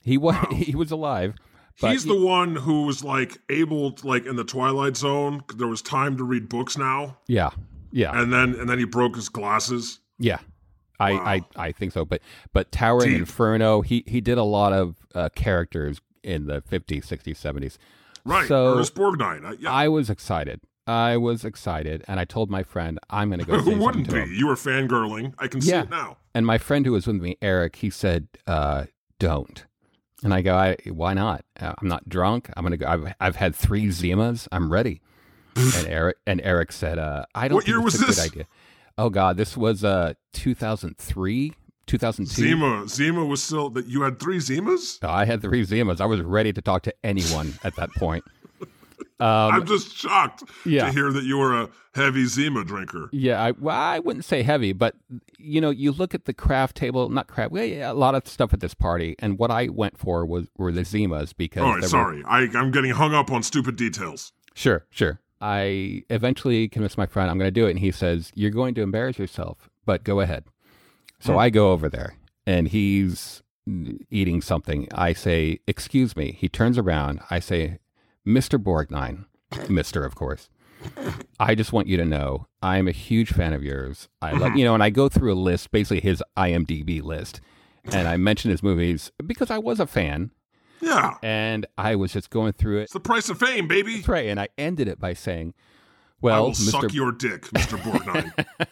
Speaker 4: He was
Speaker 3: Wow.
Speaker 4: he was alive. But
Speaker 3: He's
Speaker 4: he-
Speaker 3: the one who was like able to, like in the Twilight Zone, there was time to read books now,
Speaker 4: Yeah, yeah,
Speaker 3: and then and then he broke his glasses.
Speaker 4: yeah. I,
Speaker 3: Wow.
Speaker 4: I, I think so. But but Towering
Speaker 3: Deep.
Speaker 4: Inferno, he he did a lot of uh, characters in the fifties, sixties, seventies.
Speaker 3: Right,
Speaker 4: So
Speaker 3: Ernest Borgnine. Uh, yeah.
Speaker 4: I was excited. I was excited, and I told my friend I'm going to go. Say
Speaker 3: Who
Speaker 4: something
Speaker 3: wouldn't
Speaker 4: to
Speaker 3: be?
Speaker 4: him.
Speaker 3: You were fangirling. I can see
Speaker 4: Yeah.
Speaker 3: it now.
Speaker 4: And my friend who was with me, Eric, he said, uh, "Don't." And I go, I, "Why not? Uh, I'm not drunk. I'm gonna go. I've I've had three Zimas. I'm ready." and Eric and Eric said, uh, "I don't
Speaker 3: What
Speaker 4: think
Speaker 3: year
Speaker 4: it's
Speaker 3: was
Speaker 4: a
Speaker 3: this?
Speaker 4: good idea." Oh God, this was uh, two thousand three, two thousand two.
Speaker 3: Zima. Zima was still that you had three Zimas?
Speaker 4: I had three Zimas. I was ready to talk to anyone at that point. Um,
Speaker 3: I'm just shocked
Speaker 4: yeah.
Speaker 3: to hear that you were a heavy Zima drinker.
Speaker 4: Yeah, I, well, I wouldn't say heavy, but you know, you look at the craft table, not craft, well, yeah, a lot of stuff at this party, and what I went for was were the Zimas because.
Speaker 3: All right,
Speaker 4: there were-
Speaker 3: sorry. I, I'm getting hung up on stupid details.
Speaker 4: Sure, sure. I eventually convinced my friend I'm going to do it, and he says, "You're going to embarrass yourself, but go ahead." So
Speaker 3: Hmm.
Speaker 4: I go over there, and he's eating something. I say, "Excuse me." He turns around. I say, "Mister Borgnine," Mister, of course. I just want you to know I am a huge fan of yours. I love, you know, and I go through a list, basically his I M D B list, and I mention his movies because I was a fan,
Speaker 3: Yeah.
Speaker 4: and I was just going through it.
Speaker 3: It's the price of fame, baby.
Speaker 4: That's right, and I ended it by saying,
Speaker 3: I
Speaker 4: "Well,
Speaker 3: will
Speaker 4: Mister
Speaker 3: suck your dick, Mister Borgnine.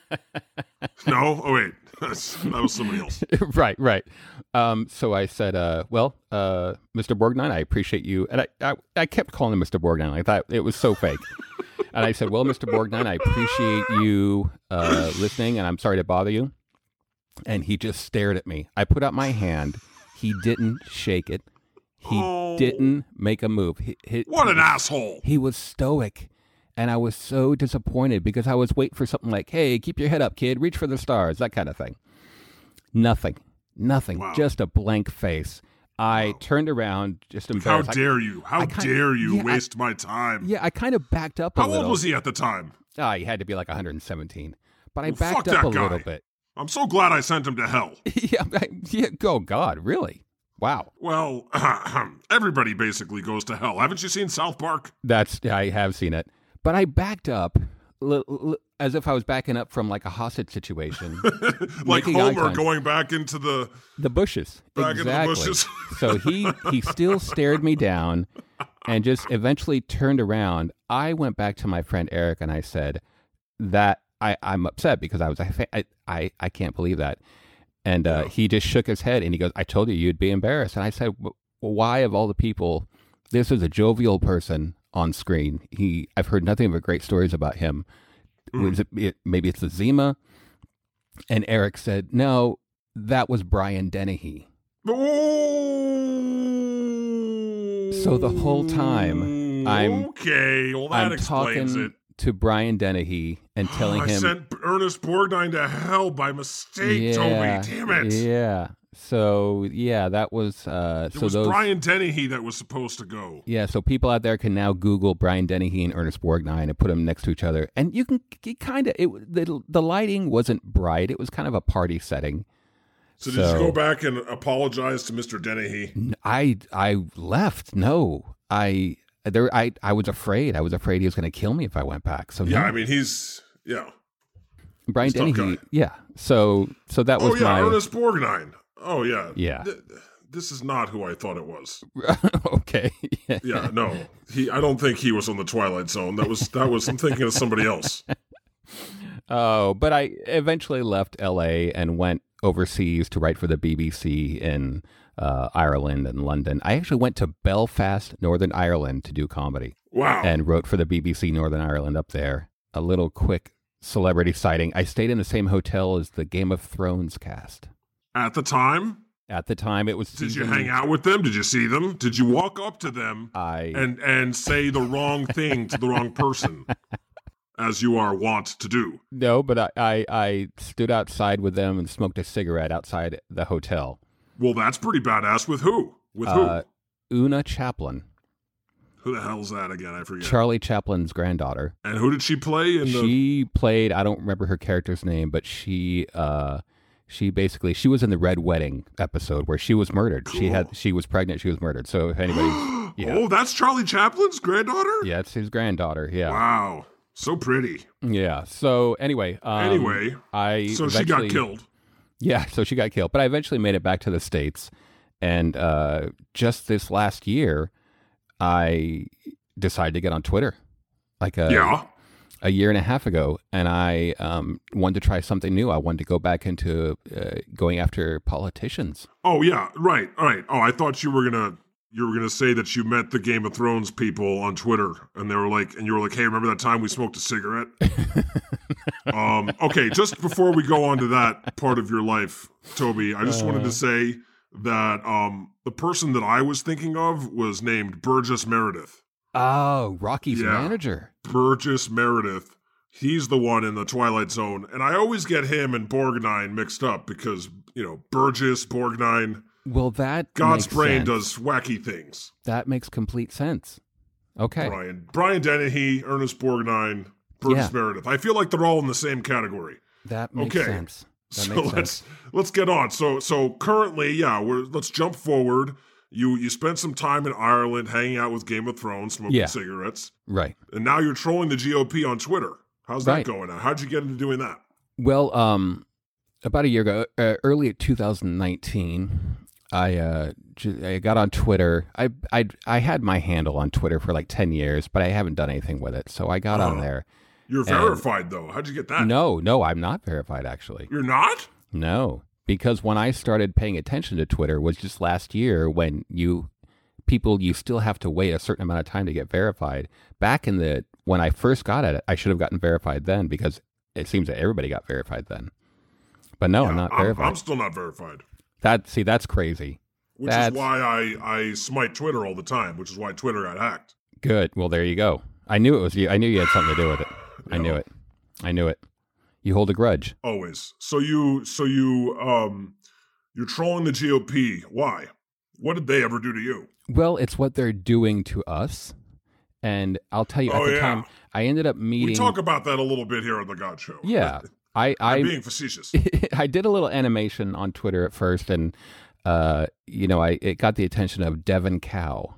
Speaker 3: No? Oh, wait. That's, that was somebody else.
Speaker 4: right, right. Um, so I said, uh, well, uh, Mister Borgnine, I appreciate you. And I, I, I kept calling him Mister Borgnine. I thought it was so fake. And I said, well, Mister Borgnine, I appreciate you uh, listening, and I'm sorry to bother you. And he just stared at me. I put out my hand. He didn't shake it. He
Speaker 3: Oh.
Speaker 4: didn't make a move. He, he,
Speaker 3: What an asshole.
Speaker 4: He was stoic. And I was so disappointed because I was waiting for something like, hey, keep your head up, kid. Reach for the stars, that kind of thing. Nothing. Nothing.
Speaker 3: Wow.
Speaker 4: Just a blank face. I
Speaker 3: Wow.
Speaker 4: turned around, just
Speaker 3: How
Speaker 4: embarrassed. I-
Speaker 3: dare you? How
Speaker 4: I kinda-
Speaker 3: dare you
Speaker 4: yeah, I-
Speaker 3: waste my time?
Speaker 4: yeah, I kind of backed up a
Speaker 3: How
Speaker 4: little.
Speaker 3: old was he at the time?
Speaker 4: Ah, he had to be like one hundred seventeen. But I
Speaker 3: Well,
Speaker 4: backed
Speaker 3: fuck
Speaker 4: up
Speaker 3: that
Speaker 4: a little
Speaker 3: guy.
Speaker 4: bit.
Speaker 3: I'm so glad I sent him to hell.
Speaker 4: yeah, I, yeah. Oh, God, really? Wow.
Speaker 3: Well, everybody basically goes to hell. Haven't you seen South Park?
Speaker 4: That's, I have seen it. But I backed up li- li- as if I was backing up from like a hostage situation.
Speaker 3: Like
Speaker 4: Making eye
Speaker 3: Homer
Speaker 4: contact.
Speaker 3: going back into the
Speaker 4: The bushes.
Speaker 3: Back into the
Speaker 4: exactly.
Speaker 3: bushes.
Speaker 4: So he he still stared me down and just eventually turned around. I went back to my friend Eric and I said that I, I'm upset because I was I, I, I can't believe that. And uh,
Speaker 3: Yeah.
Speaker 4: he just shook his head and he goes, I told you you'd be embarrassed. And I said, well, why of all the people, this is a jovial person on screen. He I've heard nothing but great stories about him.
Speaker 3: Mm.
Speaker 4: Was it, it, maybe it's the Zima? And Eric said, no, that was Brian Dennehy. So the whole time, I'm-
Speaker 3: okay. Well, that
Speaker 4: I'm
Speaker 3: explains
Speaker 4: talking
Speaker 3: it.
Speaker 4: to Brian Dennehy and telling
Speaker 3: I
Speaker 4: him,
Speaker 3: sent Ernest Borgnine to hell by mistake,
Speaker 4: yeah,
Speaker 3: Toby. Damn it.
Speaker 4: yeah. So yeah, that was uh,
Speaker 3: It
Speaker 4: so
Speaker 3: was
Speaker 4: those.
Speaker 3: Brian Dennehy that was supposed to go.
Speaker 4: Yeah, so people out there can now Google Brian Dennehy and Ernest Borgnine and put them next to each other, and you can kind of it. The, the lighting wasn't bright; it was kind of a party setting.
Speaker 3: So did you go back and apologize to Mister Dennehy?
Speaker 4: I I left. No, I there. I I was afraid. I was afraid he was going to kill me if I went back. So
Speaker 3: Yeah,
Speaker 4: no.
Speaker 3: I mean, he's, yeah.
Speaker 4: Brian
Speaker 3: he's a tough
Speaker 4: Dennehy.
Speaker 3: guy.
Speaker 4: Yeah. So so that was
Speaker 3: Oh, yeah,
Speaker 4: my
Speaker 3: Ernest Borgnine. Oh, yeah.
Speaker 4: Yeah.
Speaker 3: Th- this is not who I thought it was.
Speaker 4: okay. Yeah.
Speaker 3: Yeah, no. He. I don't think he was on the Twilight Zone. That was, that was, I'm thinking of somebody else.
Speaker 4: Oh, but I eventually left L A and went overseas to write for the B B C in uh, Ireland and London. I actually went to Belfast, Northern Ireland to do comedy
Speaker 3: Wow.
Speaker 4: and wrote for the B B C Northern Ireland up there. A little quick celebrity sighting. I stayed in the same hotel as the Game of Thrones cast.
Speaker 3: At the time,
Speaker 4: At the time, it was
Speaker 3: did you
Speaker 4: season-
Speaker 3: hang out with them? Did you see them? Did you walk up to them
Speaker 4: I
Speaker 3: and, and say the wrong thing to the wrong person, as you are wont to do?
Speaker 4: no, but I, I I stood outside with them and smoked a cigarette outside the hotel.
Speaker 3: Well, that's pretty badass. With who? With
Speaker 4: Uh, Una Chaplin,
Speaker 3: who? Who the hell's that again? I forget.
Speaker 4: Charlie Chaplin's granddaughter.
Speaker 3: And who did she play in the?
Speaker 4: She played, I don't remember her character's name, but she uh, she basically she was in the Red Wedding episode where she was murdered. She had she was pregnant. She was murdered. So if anybody, yeah,
Speaker 3: Oh, that's Charlie Chaplin's granddaughter?
Speaker 4: yeah, it's his granddaughter. Yeah,
Speaker 3: Wow. So pretty.
Speaker 4: yeah. So anyway, um,
Speaker 3: Anyway,
Speaker 4: I
Speaker 3: so she got
Speaker 4: eventually-
Speaker 3: killed.
Speaker 4: Yeah, so she got killed. But I eventually made it back to the States. And uh, just this last year, I decided to get on Twitter. Like a,
Speaker 3: Yeah.
Speaker 4: a year and a half ago. And I um, wanted to try something new. I wanted to go back into uh, going after politicians.
Speaker 3: Oh, yeah. Right. All right. Oh, I thought you were going to. You were going to say that you met the Game of Thrones people on Twitter, and they were like, and you were like, hey, remember that time we smoked a cigarette? um, okay, just before we go on to that part of your life, Toby, I just
Speaker 4: Uh.
Speaker 3: wanted to say that um, the person that I was thinking of was named Burgess Meredith.
Speaker 4: Oh, Rocky's
Speaker 3: Yeah.
Speaker 4: manager.
Speaker 3: Burgess Meredith. He's the one in the Twilight Zone, and I always get him and Borgnine mixed up because, you know, Burgess, Borgnine,
Speaker 4: Well, that
Speaker 3: God's
Speaker 4: makes
Speaker 3: brain
Speaker 4: sense.
Speaker 3: does wacky things.
Speaker 4: That makes complete sense. Okay.
Speaker 3: Brian. Brian Dennehy, Ernest Borgnine, Burgess
Speaker 4: Yeah.
Speaker 3: Meredith. I feel like they're all in the same category.
Speaker 4: That makes
Speaker 3: Okay.
Speaker 4: sense. That
Speaker 3: so
Speaker 4: makes
Speaker 3: let's
Speaker 4: sense.
Speaker 3: let's get on. So so currently, yeah, we're let's jump forward. You you spent some time in Ireland hanging out with Game of Thrones, smoking
Speaker 4: Yeah.
Speaker 3: cigarettes,
Speaker 4: Right.
Speaker 3: and now you're trolling the G O P on Twitter. How's that
Speaker 4: Right.
Speaker 3: going now? How'd you get into doing that?
Speaker 4: Well, um, about a year ago, uh, early two thousand nineteen, I uh, j- I got on Twitter. I I I had my handle on Twitter for like ten years, but I haven't done anything with it. So I got on
Speaker 3: Oh.
Speaker 4: there.
Speaker 3: You're verified though. How'd you get that?
Speaker 4: No, no, I'm not verified actually.
Speaker 3: You're not?
Speaker 4: No, because when I started paying attention to Twitter was just last year when you people you still have to wait a certain amount of time to get verified. Back in the when I first got at it, I should have gotten verified then because it seems that everybody got verified then. But no, I'm not
Speaker 3: I'm,
Speaker 4: verified.
Speaker 3: I'm still not verified.
Speaker 4: That see, that's crazy.
Speaker 3: Which
Speaker 4: That's-
Speaker 3: is why I, I smite Twitter all the time, which is why Twitter got hacked.
Speaker 4: Good. Well, there you go. I knew it was you. I knew you had something to do with it. I knew it. I knew it. You hold a grudge.
Speaker 3: Always. So you so you um you're trolling the G O P. Why? What did they ever do to you?
Speaker 4: Well, it's what they're doing to us. And I'll tell you, at
Speaker 3: Oh,
Speaker 4: the
Speaker 3: yeah.
Speaker 4: time, I ended up meeting.
Speaker 3: We talk about that a little bit here on the God Show.
Speaker 4: Yeah. I,
Speaker 3: I'm
Speaker 4: I,
Speaker 3: being facetious.
Speaker 4: I did a little animation on Twitter at first, and uh, you know, I it got the attention of Devin Cow.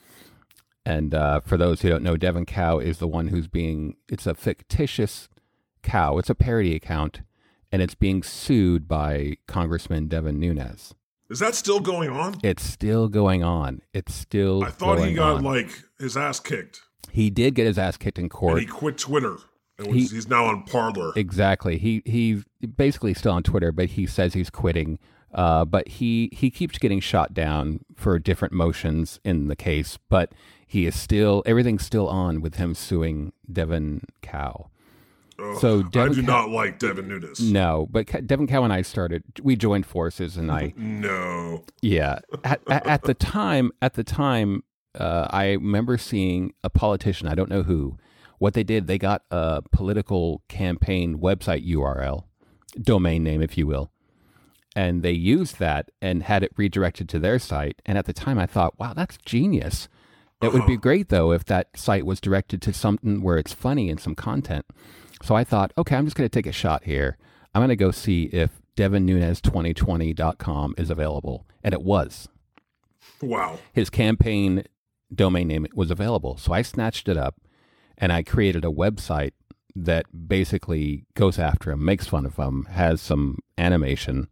Speaker 4: And uh, for those who don't know, Devin Cow is the one who's being. It's a fictitious cow. It's a parody account, and it's being sued by Congressman Devin Nunes.
Speaker 3: Is that still going on?
Speaker 4: It's still going on. It's still.
Speaker 3: I thought he
Speaker 4: going
Speaker 3: got
Speaker 4: on.
Speaker 3: like his ass kicked
Speaker 4: He did get his ass kicked in
Speaker 3: and
Speaker 4: court.
Speaker 3: he quit Twitter. And was,
Speaker 4: He-
Speaker 3: he's now on Parler.
Speaker 4: Exactly. He he's basically still on Twitter, but he says he's quitting. Uh, but he he keeps getting shot down for different motions in the case. But he is still everything's still on with him suing Devin Cow.
Speaker 3: Ugh,
Speaker 4: so
Speaker 3: I
Speaker 4: Devin
Speaker 3: do
Speaker 4: Cow-
Speaker 3: not like Devin Nunes.
Speaker 4: No, but Ca- Devin Cow and I started. We joined forces, and I
Speaker 3: No.
Speaker 4: yeah. At, at, at the time, at the time, uh, I remember seeing a politician. I don't know who. What they did, they got a political campaign website U R L, domain name, if you will, and they used that and had it redirected to their site. And at the time, I thought, wow, that's genius. It would be great, though, if that site was directed to something where it's funny and some content. So I thought, okay, I'm just going to take a shot here. I'm going to go see if Devin Nunes twenty twenty dot com is available. And it was.
Speaker 3: Wow.
Speaker 4: His campaign domain name was available. So I snatched it up and I created a website that basically goes after him, makes fun of him, has some animation.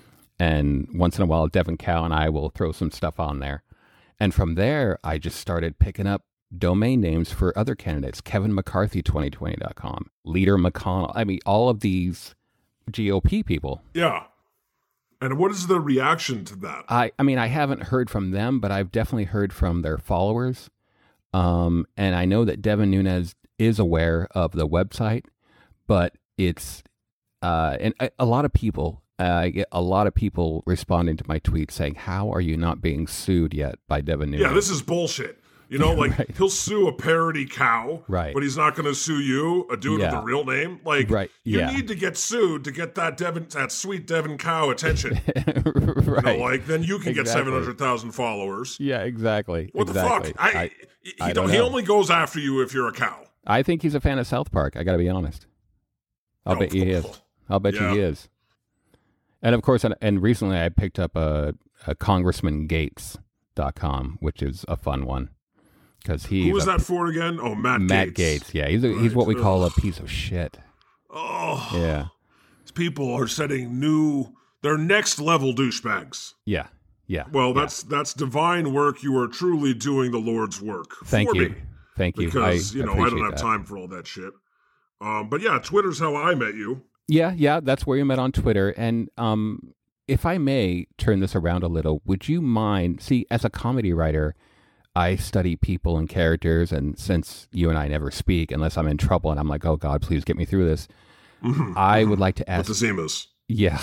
Speaker 4: And once in a while, Devin Cow and I will throw some stuff on there. And from there, I just started picking up domain names for other candidates. Kevin McCarthy twenty twenty dot com, Leader McConnell. I mean, all of these G O P people.
Speaker 3: Yeah. And what is the reaction to that?
Speaker 4: I, I mean, I haven't heard from them, but I've definitely heard from their followers. Um, and I know that Devin Nunes is aware of the website, but it's, uh, and a, a lot of people, uh, I get a lot of people responding to my tweet saying, how are you not being sued yet by Devin Nunes?
Speaker 3: Yeah, this is bullshit. You know, like
Speaker 4: Right.
Speaker 3: he'll sue a parody cow,
Speaker 4: Right.
Speaker 3: but he's not going to sue you, a dude
Speaker 4: Yeah.
Speaker 3: with a real name. Like,
Speaker 4: Right,
Speaker 3: you
Speaker 4: yeah.
Speaker 3: need to get sued to get that Devin, that sweet Devin Cow attention.
Speaker 4: right.
Speaker 3: You know, like then you can get
Speaker 4: Exactly.
Speaker 3: seven hundred thousand followers.
Speaker 4: Yeah, exactly.
Speaker 3: What
Speaker 4: exactly.
Speaker 3: the fuck? I,
Speaker 4: I,
Speaker 3: he,
Speaker 4: I
Speaker 3: don't,
Speaker 4: don't
Speaker 3: he
Speaker 4: know.
Speaker 3: only goes after you if you're a cow.
Speaker 4: I think he's a fan of South Park. I got to be honest. I'll
Speaker 3: Oh,
Speaker 4: bet you he is. I'll bet
Speaker 3: yeah.
Speaker 4: you he is. And of course, and, and recently I picked up a, a congressman gates dot com, which is a fun one. Because he
Speaker 3: Who was that for again? Oh, Matt Gaetz.
Speaker 4: Matt Gaetz, yeah. He's, a,
Speaker 3: right.
Speaker 4: he's what we call a piece of shit.
Speaker 3: Oh.
Speaker 4: Yeah.
Speaker 3: People are setting new, they're next level douchebags.
Speaker 4: Yeah. Yeah.
Speaker 3: Well,
Speaker 4: yeah.
Speaker 3: that's that's divine work. You are truly doing the Lord's work.
Speaker 4: Thank
Speaker 3: for
Speaker 4: you.
Speaker 3: Me.
Speaker 4: Thank you.
Speaker 3: Because,
Speaker 4: I
Speaker 3: you know, I don't have
Speaker 4: that.
Speaker 3: time for all that shit. Um, but yeah, Twitter's how I met you.
Speaker 4: Yeah, yeah, that's where you met on Twitter. And um, if I may turn this around a little, would you mind, see, as a comedy writer, I study people and characters, and since you and I never speak, unless I'm in trouble and I'm like, oh God, please get me through this,
Speaker 3: Mm-hmm,
Speaker 4: I
Speaker 3: mm-hmm.
Speaker 4: would like to ask...
Speaker 3: With the Zemas.
Speaker 4: Yeah.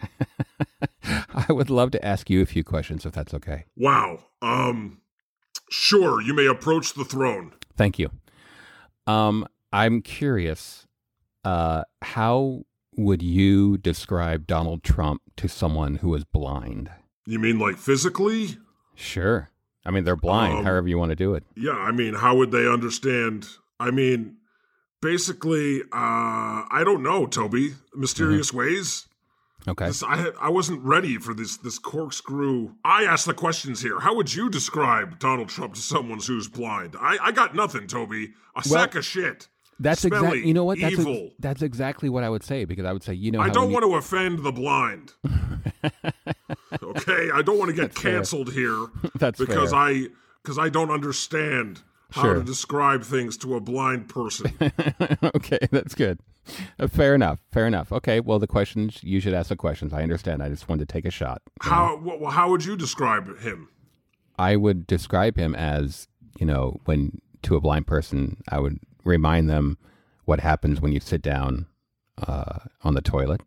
Speaker 4: I would love to ask you a few questions, if that's okay.
Speaker 3: Wow. Um, sure, you may approach the throne.
Speaker 4: Thank you. Um, I'm curious, uh, how would you describe Donald Trump to someone who is blind?
Speaker 3: You mean like physically?
Speaker 4: Sure. I mean, they're blind,
Speaker 3: Um,
Speaker 4: however you want to do it.
Speaker 3: Yeah, I mean, how would they understand? I mean, basically, uh, I don't know, Toby. Mysterious
Speaker 4: Mm-hmm.
Speaker 3: ways?
Speaker 4: Okay.
Speaker 3: This, I had, I wasn't ready for this this corkscrew. I asked the questions here. How would you describe Donald Trump to someone who's blind? I, I got nothing, Toby. A
Speaker 4: Well,
Speaker 3: sack of shit.
Speaker 4: That's
Speaker 3: Smelly,
Speaker 4: exactly, you know what? That's,
Speaker 3: evil.
Speaker 4: ex- that's exactly what I would say, because I would say, you know,
Speaker 3: I
Speaker 4: how
Speaker 3: don't
Speaker 4: when
Speaker 3: want to offend the blind. Okay, I don't want to get
Speaker 4: That's fair.
Speaker 3: canceled here
Speaker 4: That's
Speaker 3: because
Speaker 4: fair.
Speaker 3: I because I don't understand how
Speaker 4: Sure.
Speaker 3: to describe things to a blind person.
Speaker 4: Okay, that's good. Uh, fair enough. Fair enough. Okay, well, the questions, you should ask the questions. I understand. I just wanted to take a shot. you know?
Speaker 3: How well, how would you describe him?
Speaker 4: I would describe him as, you know, when to a blind person, I would remind them what happens when you sit down uh, on the toilet.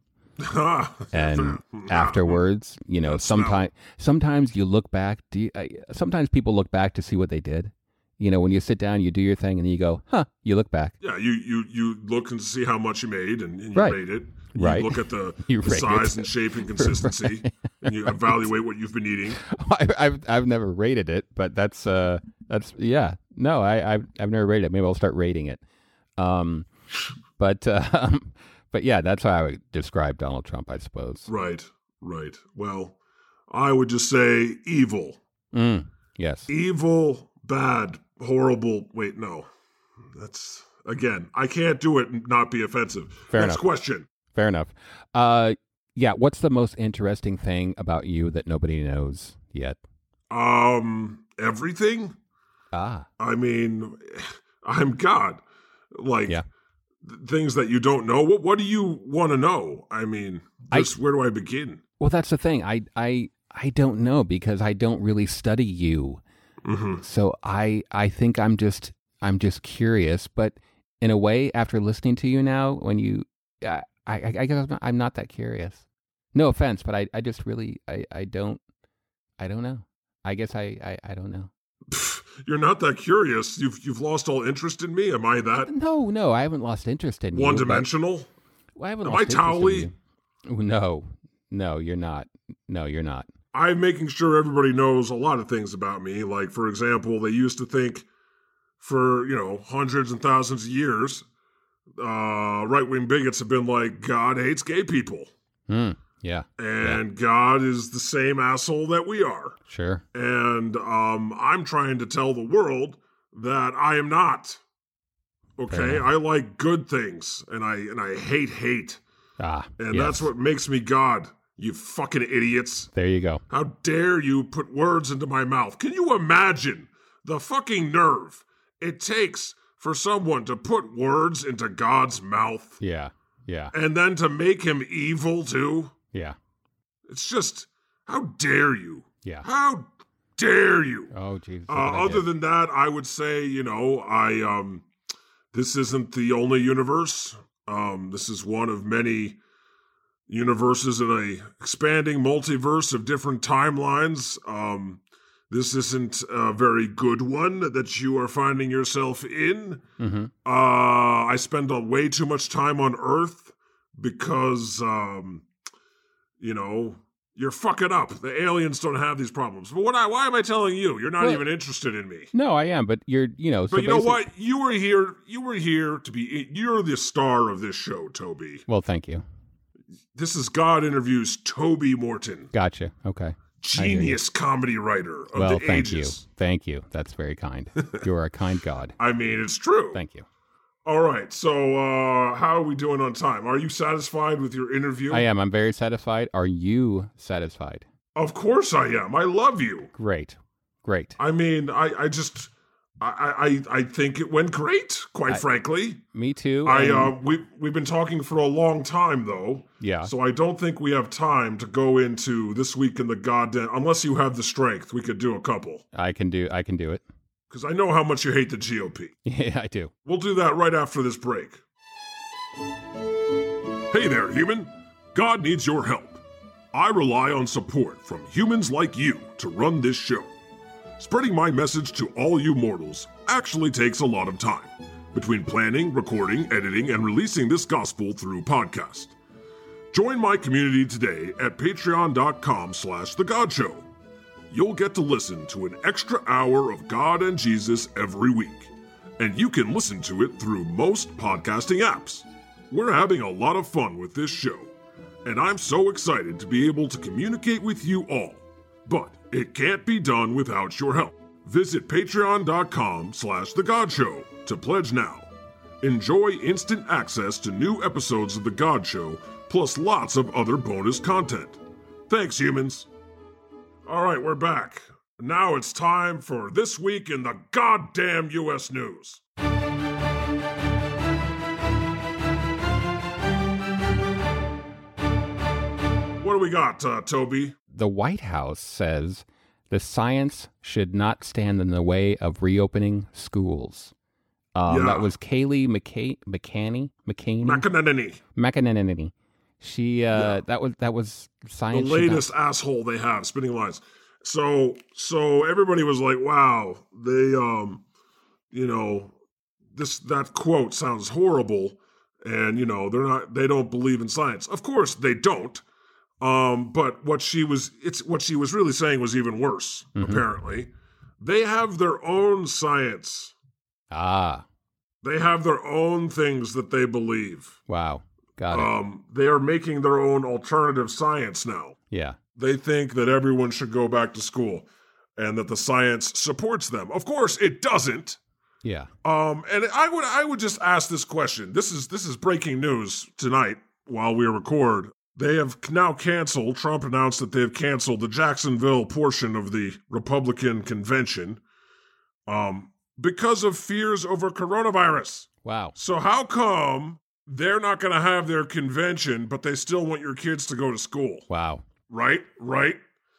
Speaker 4: And afterwards, you know,
Speaker 3: That smell.
Speaker 4: sometimes sometimes you look back. Do you, uh, sometimes people look back to see what they did. You know, when you sit down, you do your thing, and then you go, "Huh?" You look back.
Speaker 3: Yeah, you, you, you look and see how much you made, and, and you
Speaker 4: Right.
Speaker 3: rate it. You
Speaker 4: Right.
Speaker 3: look at the,
Speaker 4: You
Speaker 3: the
Speaker 4: rate
Speaker 3: size
Speaker 4: it.
Speaker 3: and shape and consistency, and you evaluate what you've been eating.
Speaker 4: I, I've I've never rated it, but that's uh that's yeah. No, I I've, I've never rated it. Maybe I'll start rating it. Um, but uh, but yeah, that's how I would describe Donald Trump, I suppose.
Speaker 3: Right, right. Well, I would just say evil.
Speaker 4: Mm, yes.
Speaker 3: Evil, bad, horrible. Wait, no. That's, again, I can't do it and not be offensive.
Speaker 4: Fair
Speaker 3: Next
Speaker 4: enough.
Speaker 3: question.
Speaker 4: Fair enough. Uh, yeah. What's the most interesting thing about you that nobody knows yet?
Speaker 3: Um, everything?
Speaker 4: Ah.
Speaker 3: I mean, I'm God. Like,
Speaker 4: Yeah.
Speaker 3: th- things that you don't know. What What do you want to know? I mean,
Speaker 4: I-
Speaker 3: just where do I begin?
Speaker 4: Well, that's the thing. I I I don't know, because I don't really study you.
Speaker 3: Mm-hmm.
Speaker 4: So I I think I'm just I'm just curious, but in a way, after listening to you now, when you I I, I guess I'm not that curious. No offense, but I, I just really I, I don't I don't know. I guess I, I, I don't know.
Speaker 3: You're not that curious. You've you've lost all interest in me. Am I that
Speaker 4: No, no, I haven't lost interest in you.
Speaker 3: one
Speaker 4: but-
Speaker 3: dimensional?
Speaker 4: Well, I haven't
Speaker 3: Am
Speaker 4: lost
Speaker 3: I
Speaker 4: interest in
Speaker 3: Towley?
Speaker 4: you. No, no, you're not. No, you're not.
Speaker 3: I'm making sure everybody knows a lot of things about me. Like, for example, they used to think for, you know, hundreds and thousands of years, uh, right-wing bigots have been like, God hates gay people.
Speaker 4: Hmm. Yeah,
Speaker 3: And God is the same asshole that we are.
Speaker 4: sure.
Speaker 3: And um, I'm trying to tell the world that I am not. Okay?
Speaker 4: Fair
Speaker 3: I like good things, and I and I hate hate.
Speaker 4: Ah,
Speaker 3: And
Speaker 4: yes.
Speaker 3: that's what makes me God, you fucking idiots.
Speaker 4: There you go.
Speaker 3: How dare you put words into my mouth? Can you imagine the fucking nerve it takes for someone to put words into God's mouth
Speaker 4: Yeah, yeah,
Speaker 3: and then to make him evil too?
Speaker 4: yeah,
Speaker 3: It's just, how dare you?
Speaker 4: yeah.
Speaker 3: How dare you?
Speaker 4: Oh, Jesus.
Speaker 3: Uh, other than that, I would say, you know, I um, this isn't the only universe. Um, this is one of many universes in a expanding multiverse of different timelines. Um, this isn't a very good one that you are finding yourself in.
Speaker 4: hmm
Speaker 3: Uh, I spend a way too much time on Earth because, um, you know, you're fucking up. The aliens don't have these problems. But what? I, why am I telling you? You're not
Speaker 4: Well-
Speaker 3: even interested in me.
Speaker 4: No, I am, but you're, you know.
Speaker 3: But
Speaker 4: so
Speaker 3: you know
Speaker 4: basic-
Speaker 3: what? You were here. You were here to be. You're the star of this show, Toby.
Speaker 4: Well, thank you.
Speaker 3: This is God Interviews Toby Morton,
Speaker 4: Gotcha. Okay.
Speaker 3: genius comedy writer of
Speaker 4: Well,
Speaker 3: the
Speaker 4: thank
Speaker 3: ages.
Speaker 4: you. Thank you. That's very kind. You are a kind God.
Speaker 3: I mean, it's true.
Speaker 4: Thank you.
Speaker 3: All right, so uh, how are we doing on time? Are you satisfied with your interview?
Speaker 4: I am. I'm very satisfied. Are you satisfied?
Speaker 3: Of course I am. I love you.
Speaker 4: Great. Great.
Speaker 3: I mean, I, I just, I, I, I think it went great. Quite
Speaker 4: I-
Speaker 3: frankly,
Speaker 4: Me too.
Speaker 3: I,
Speaker 4: and-
Speaker 3: uh, we, we've been talking for a long time though,
Speaker 4: yeah.
Speaker 3: so I don't think we have time to go into this week in the goddamn. Unless you have the strength, we could do a couple.
Speaker 4: I can do. I can do it.
Speaker 3: Because I know how much you hate the G O P.
Speaker 4: Yeah, I do.
Speaker 3: We'll do that right after this break. Hey there, human. God needs your help. I rely on support from humans like you to run this show. Spreading my message to all you mortals actually takes a lot of time, between planning, recording, editing, and releasing this gospel through podcast. Join my community today at patreon.com slash the God Show. You'll get to listen to an extra hour of God and Jesus every week, and you can listen to it through most podcasting apps. We're having a lot of fun with this show, and I'm so excited to be able to communicate with you all. But it can't be done without your help. Visit patreon.com slash the God Show to pledge now. Enjoy instant access to new episodes of The God Show, plus lots of other bonus content. Thanks, humans. All right, we're back. Now it's time for This Week in the Goddamn U S News. What do we got, uh, Toby?
Speaker 4: The White House says the science should not stand in the way of reopening schools. Um,
Speaker 3: Yeah.
Speaker 4: That was Kaylee McCa- McCanny, McCaney,
Speaker 3: McEnany,
Speaker 4: McEnany. She uh,
Speaker 3: Yeah.
Speaker 4: that was that was
Speaker 3: the
Speaker 4: science. should not-
Speaker 3: latest asshole they have, spinning lines. So, so everybody was like, "Wow, they, um, you know, this that quote sounds horrible," and you know, they're not, they don't believe in science. Of course, they don't. Um, but what she was, it's what she was really saying was even worse.
Speaker 4: Mhm.
Speaker 3: Apparently, they have their own science.
Speaker 4: Ah,
Speaker 3: They have their own things that they believe.
Speaker 4: wow, got it.
Speaker 3: Um, they are making their own alternative science now.
Speaker 4: Yeah,
Speaker 3: They think that everyone should go back to school and that the science supports them. Of course, it doesn't.
Speaker 4: yeah.
Speaker 3: Um, and I would I would just ask this question. This is this is breaking news tonight while we record. They have now canceled, Trump announced that they have canceled the Jacksonville portion of the Republican convention um, because of fears over coronavirus.
Speaker 4: Wow.
Speaker 3: So how come they're not going to have their convention, but they still want your kids to go to school?
Speaker 4: Wow.
Speaker 3: Right? Right?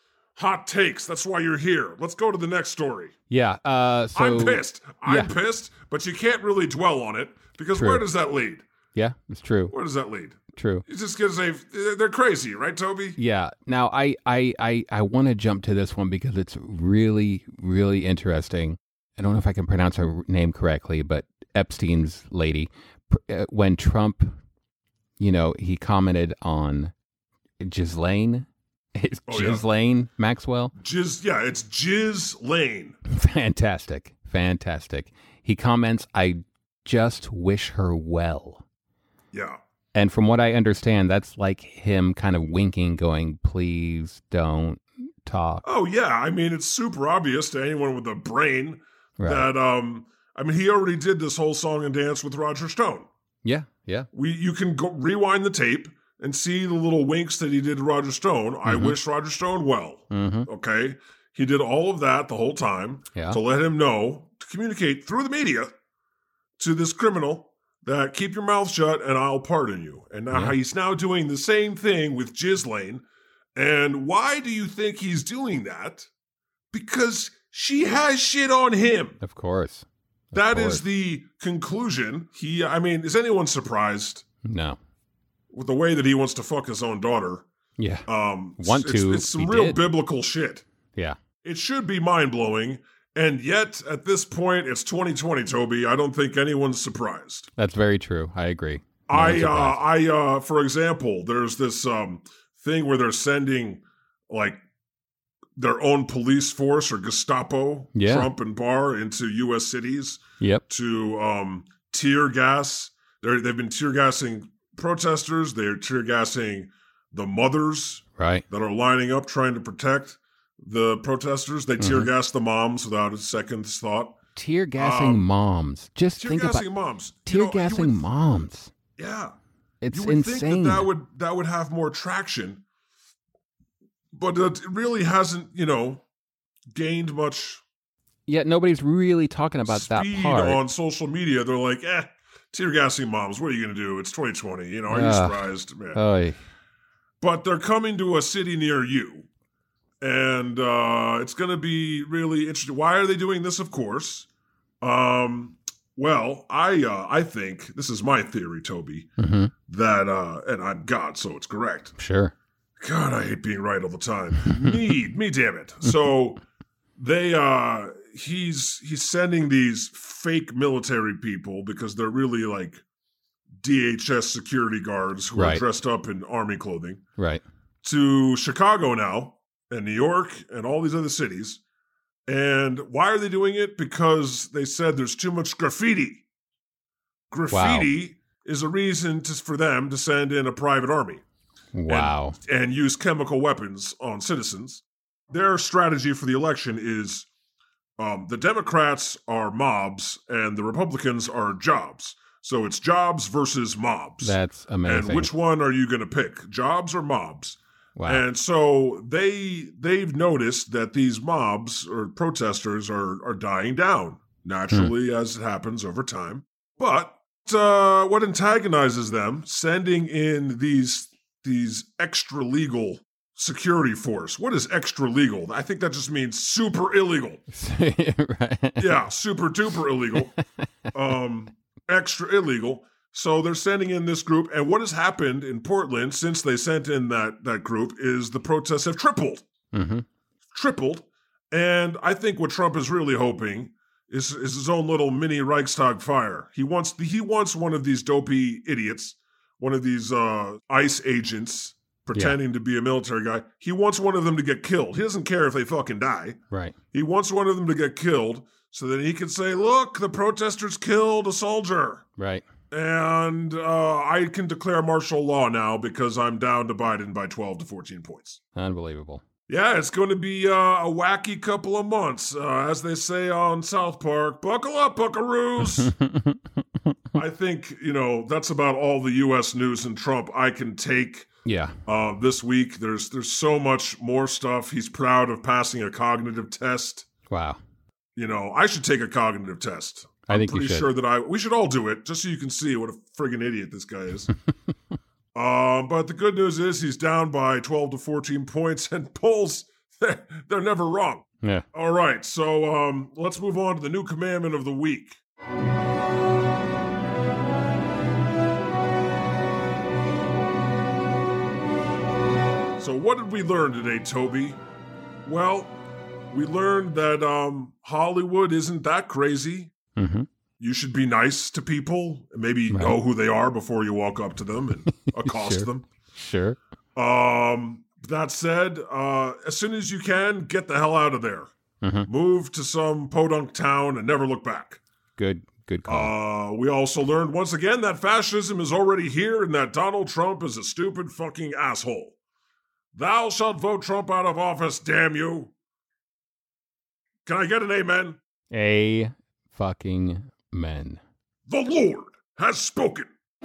Speaker 3: Hot takes. That's why you're here. Let's go to the next story.
Speaker 4: Yeah. Uh, so
Speaker 3: I'm pissed. I'm
Speaker 4: yeah.
Speaker 3: pissed, but you can't really dwell on it because
Speaker 4: True.
Speaker 3: where does that lead?
Speaker 4: Yeah, it's true.
Speaker 3: Where does that lead?
Speaker 4: True.
Speaker 3: You just gonna say they're crazy, right, Toby?
Speaker 4: Yeah. Now, I I I, I want to jump to this one because it's really really interesting. I don't know if I can pronounce her name correctly, but Epstein's lady, pr- uh, when Trump, you know, he commented on Ghislaine, is
Speaker 3: Oh, yeah.
Speaker 4: Ghislaine Maxwell.
Speaker 3: Jizz, yeah, it's Jizz Lane.
Speaker 4: Fantastic, fantastic. He comments, "I just wish her well."
Speaker 3: Yeah.
Speaker 4: And from what I understand, that's like him kind of winking, going, "Please don't talk."
Speaker 3: Oh yeah. I mean, it's super obvious to anyone with a brain
Speaker 4: Right.
Speaker 3: that um. I mean, he already did this whole song and dance with Roger Stone.
Speaker 4: Yeah, yeah.
Speaker 3: We you can go rewind the tape and see the little winks that he did to Roger Stone. I
Speaker 4: Mhm.
Speaker 3: wish Roger Stone well.
Speaker 4: Mm-hmm.
Speaker 3: Okay, he did all of that the whole time
Speaker 4: Yeah.
Speaker 3: to let him know, to communicate through the media to this criminal that keep your mouth shut and I'll pardon you. And now
Speaker 4: Yeah.
Speaker 3: he's now doing the same thing with Ghislaine. And why do you think he's doing that? Because she has shit on him.
Speaker 4: Of course. Of
Speaker 3: That
Speaker 4: course.
Speaker 3: is the conclusion. He, I mean, is anyone surprised
Speaker 4: No.
Speaker 3: with the way that he wants to fuck his own daughter?
Speaker 4: Yeah.
Speaker 3: Um,
Speaker 4: Want
Speaker 3: it's,
Speaker 4: to,
Speaker 3: It's some
Speaker 4: he
Speaker 3: real
Speaker 4: did.
Speaker 3: biblical shit.
Speaker 4: Yeah.
Speaker 3: It should be mind blowing, and yet at this point, it's twenty twenty, Toby. I don't think anyone's surprised.
Speaker 4: That's very true. I agree. No
Speaker 3: I,
Speaker 4: one's
Speaker 3: uh,
Speaker 4: surprised.
Speaker 3: I, uh, for example, there's this um thing where they're sending like their own police force or Gestapo,
Speaker 4: Yeah.
Speaker 3: Trump and Barr, into U S cities
Speaker 4: Yep.
Speaker 3: to um tear gas. They're, they've been tear gassing protesters. They're tear gassing the mothers
Speaker 4: Right.
Speaker 3: that are lining up trying to protect the protesters. They tear
Speaker 4: Mm-hmm.
Speaker 3: gas the moms without a second's thought.
Speaker 4: Tear gassing
Speaker 3: Um,
Speaker 4: moms. Just
Speaker 3: Tear
Speaker 4: think
Speaker 3: gassing
Speaker 4: about
Speaker 3: moms. You
Speaker 4: tear
Speaker 3: know, you
Speaker 4: gassing
Speaker 3: would-
Speaker 4: moms.
Speaker 3: Yeah.
Speaker 4: It's
Speaker 3: You would
Speaker 4: insane.
Speaker 3: think that, that would that would have more traction, but it really hasn't, you know, gained much
Speaker 4: Yet nobody's really talking about that
Speaker 3: speed
Speaker 4: part.
Speaker 3: on social media. They're like, eh, tear gassing moms. What are you going to do? It's twenty twenty. You know, are you
Speaker 4: Ugh.
Speaker 3: surprised? Man.
Speaker 4: Oy.
Speaker 3: But they're coming to a city near you, and uh, it's going to be really interesting. Why are they doing this? Of course. Um, well, I uh, I think this is my theory, Toby.
Speaker 4: hmm
Speaker 3: That uh, and I'm God, so it's correct.
Speaker 4: Sure.
Speaker 3: God, I hate being right all the time. me, me, damn it. So they, uh, he's he's sending these fake military people because they're really like D H S security guards who
Speaker 4: Right.
Speaker 3: are dressed up in army clothing
Speaker 4: Right.
Speaker 3: to Chicago now and New York and all these other cities. And why are they doing it? Because they said there's too much graffiti. Graffiti is a reason to, for them to send in a private army
Speaker 4: Wow.
Speaker 3: and use chemical weapons on citizens. Their strategy for the election is um, the Democrats are mobs and the Republicans are jobs. So it's jobs versus mobs.
Speaker 4: That's amazing.
Speaker 3: And which one are you going to pick, jobs or mobs?
Speaker 4: wow.
Speaker 3: And so they they've noticed that these mobs or protesters are are dying down naturally as it happens over time. But uh, what antagonizes them, sending in these these extra legal security force. What is extra legal? I think that just means super illegal.
Speaker 4: right.
Speaker 3: Yeah, super duper illegal. Um, extra illegal. So they're sending in this group, and what has happened in Portland since they sent in that that group is the protests have tripled,
Speaker 4: hmm
Speaker 3: tripled. And I think what Trump is really hoping is is his own little mini Reichstag fire. He wants he wants one of these dopey idiots, one of these uh, ICE agents pretending to be a military guy. He wants one of them to get killed. He doesn't care if they fucking die.
Speaker 4: Right.
Speaker 3: He wants one of them to get killed so that he can say, "Look, the protesters killed a soldier."
Speaker 4: Right.
Speaker 3: And uh, I can declare martial law now because I'm down to Biden by twelve to fourteen points.
Speaker 4: Unbelievable.
Speaker 3: Yeah, it's going to be uh, a wacky couple of months. Uh, as they say on South Park, buckle up, buckaroos. I think, you know, that's about all the U S news and Trump I can take
Speaker 4: Yeah.
Speaker 3: uh, this week. There's there's so much more stuff. He's proud of passing a cognitive test.
Speaker 4: Wow.
Speaker 3: You know, I should take a cognitive test.
Speaker 4: I think
Speaker 3: I'm
Speaker 4: you
Speaker 3: pretty
Speaker 4: should.
Speaker 3: sure that I we should all do it just so you can see what a friggin' idiot this guy is. um, but the good news is he's down by twelve to fourteen points, and polls they're, they're never wrong.
Speaker 4: Yeah.
Speaker 3: All right, so um, let's move on to the new commandment of the week. So what did we learn today, Toby? Well, we learned that um, Hollywood isn't that crazy.
Speaker 4: hmm
Speaker 3: You should be nice to people and maybe
Speaker 4: Right.
Speaker 3: know who they are before you walk up to them and accost
Speaker 4: Sure.
Speaker 3: them.
Speaker 4: Sure.
Speaker 3: Um, that said, uh, as soon as you can, get the hell out of there.
Speaker 4: Mhm.
Speaker 3: Move to some podunk town and never look back.
Speaker 4: Good. Good call.
Speaker 3: Uh, we also learned once again that fascism is already here and that Donald Trump is a stupid fucking asshole. Thou shalt vote Trump out of office, damn you. Can I get an amen?
Speaker 4: A fucking men.
Speaker 3: The Lord has spoken.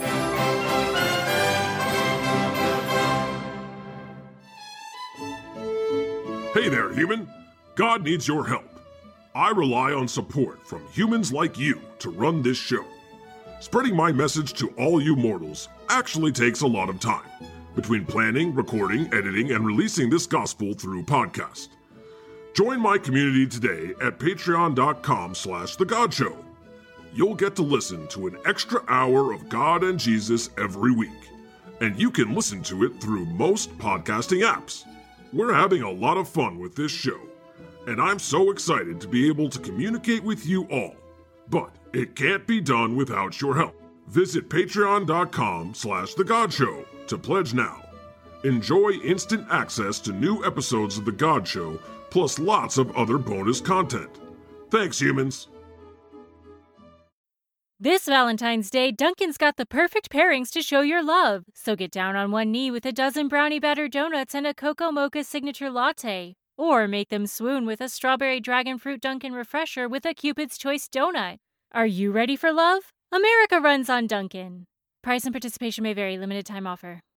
Speaker 3: Hey there, human. God needs your help. I rely on support from humans like you to run this show. Spreading my message to all you mortals actually takes a lot of time, between planning, recording, editing, and releasing this gospel through podcast. Join my community today at patreon.com slash the God Show. You'll get to listen to an extra hour of God and Jesus every week, and you can listen to it through most podcasting apps. We're having a lot of fun with this show, and I'm so excited to be able to communicate with you all. But it can't be done without your help. Visit patreon.com slash the God Show to pledge now. Enjoy instant access to new episodes of The God Show, plus lots of other bonus content. Thanks, humans.
Speaker 5: This Valentine's Day, Dunkin's got the perfect pairings to show your love. So get down on one knee with a dozen brownie batter donuts and a cocoa mocha signature latte. Or make them swoon with a strawberry dragon fruit Dunkin' refresher with a Cupid's Choice donut. Are you ready for love? America runs on Dunkin'. Price and participation may vary. Limited time offer.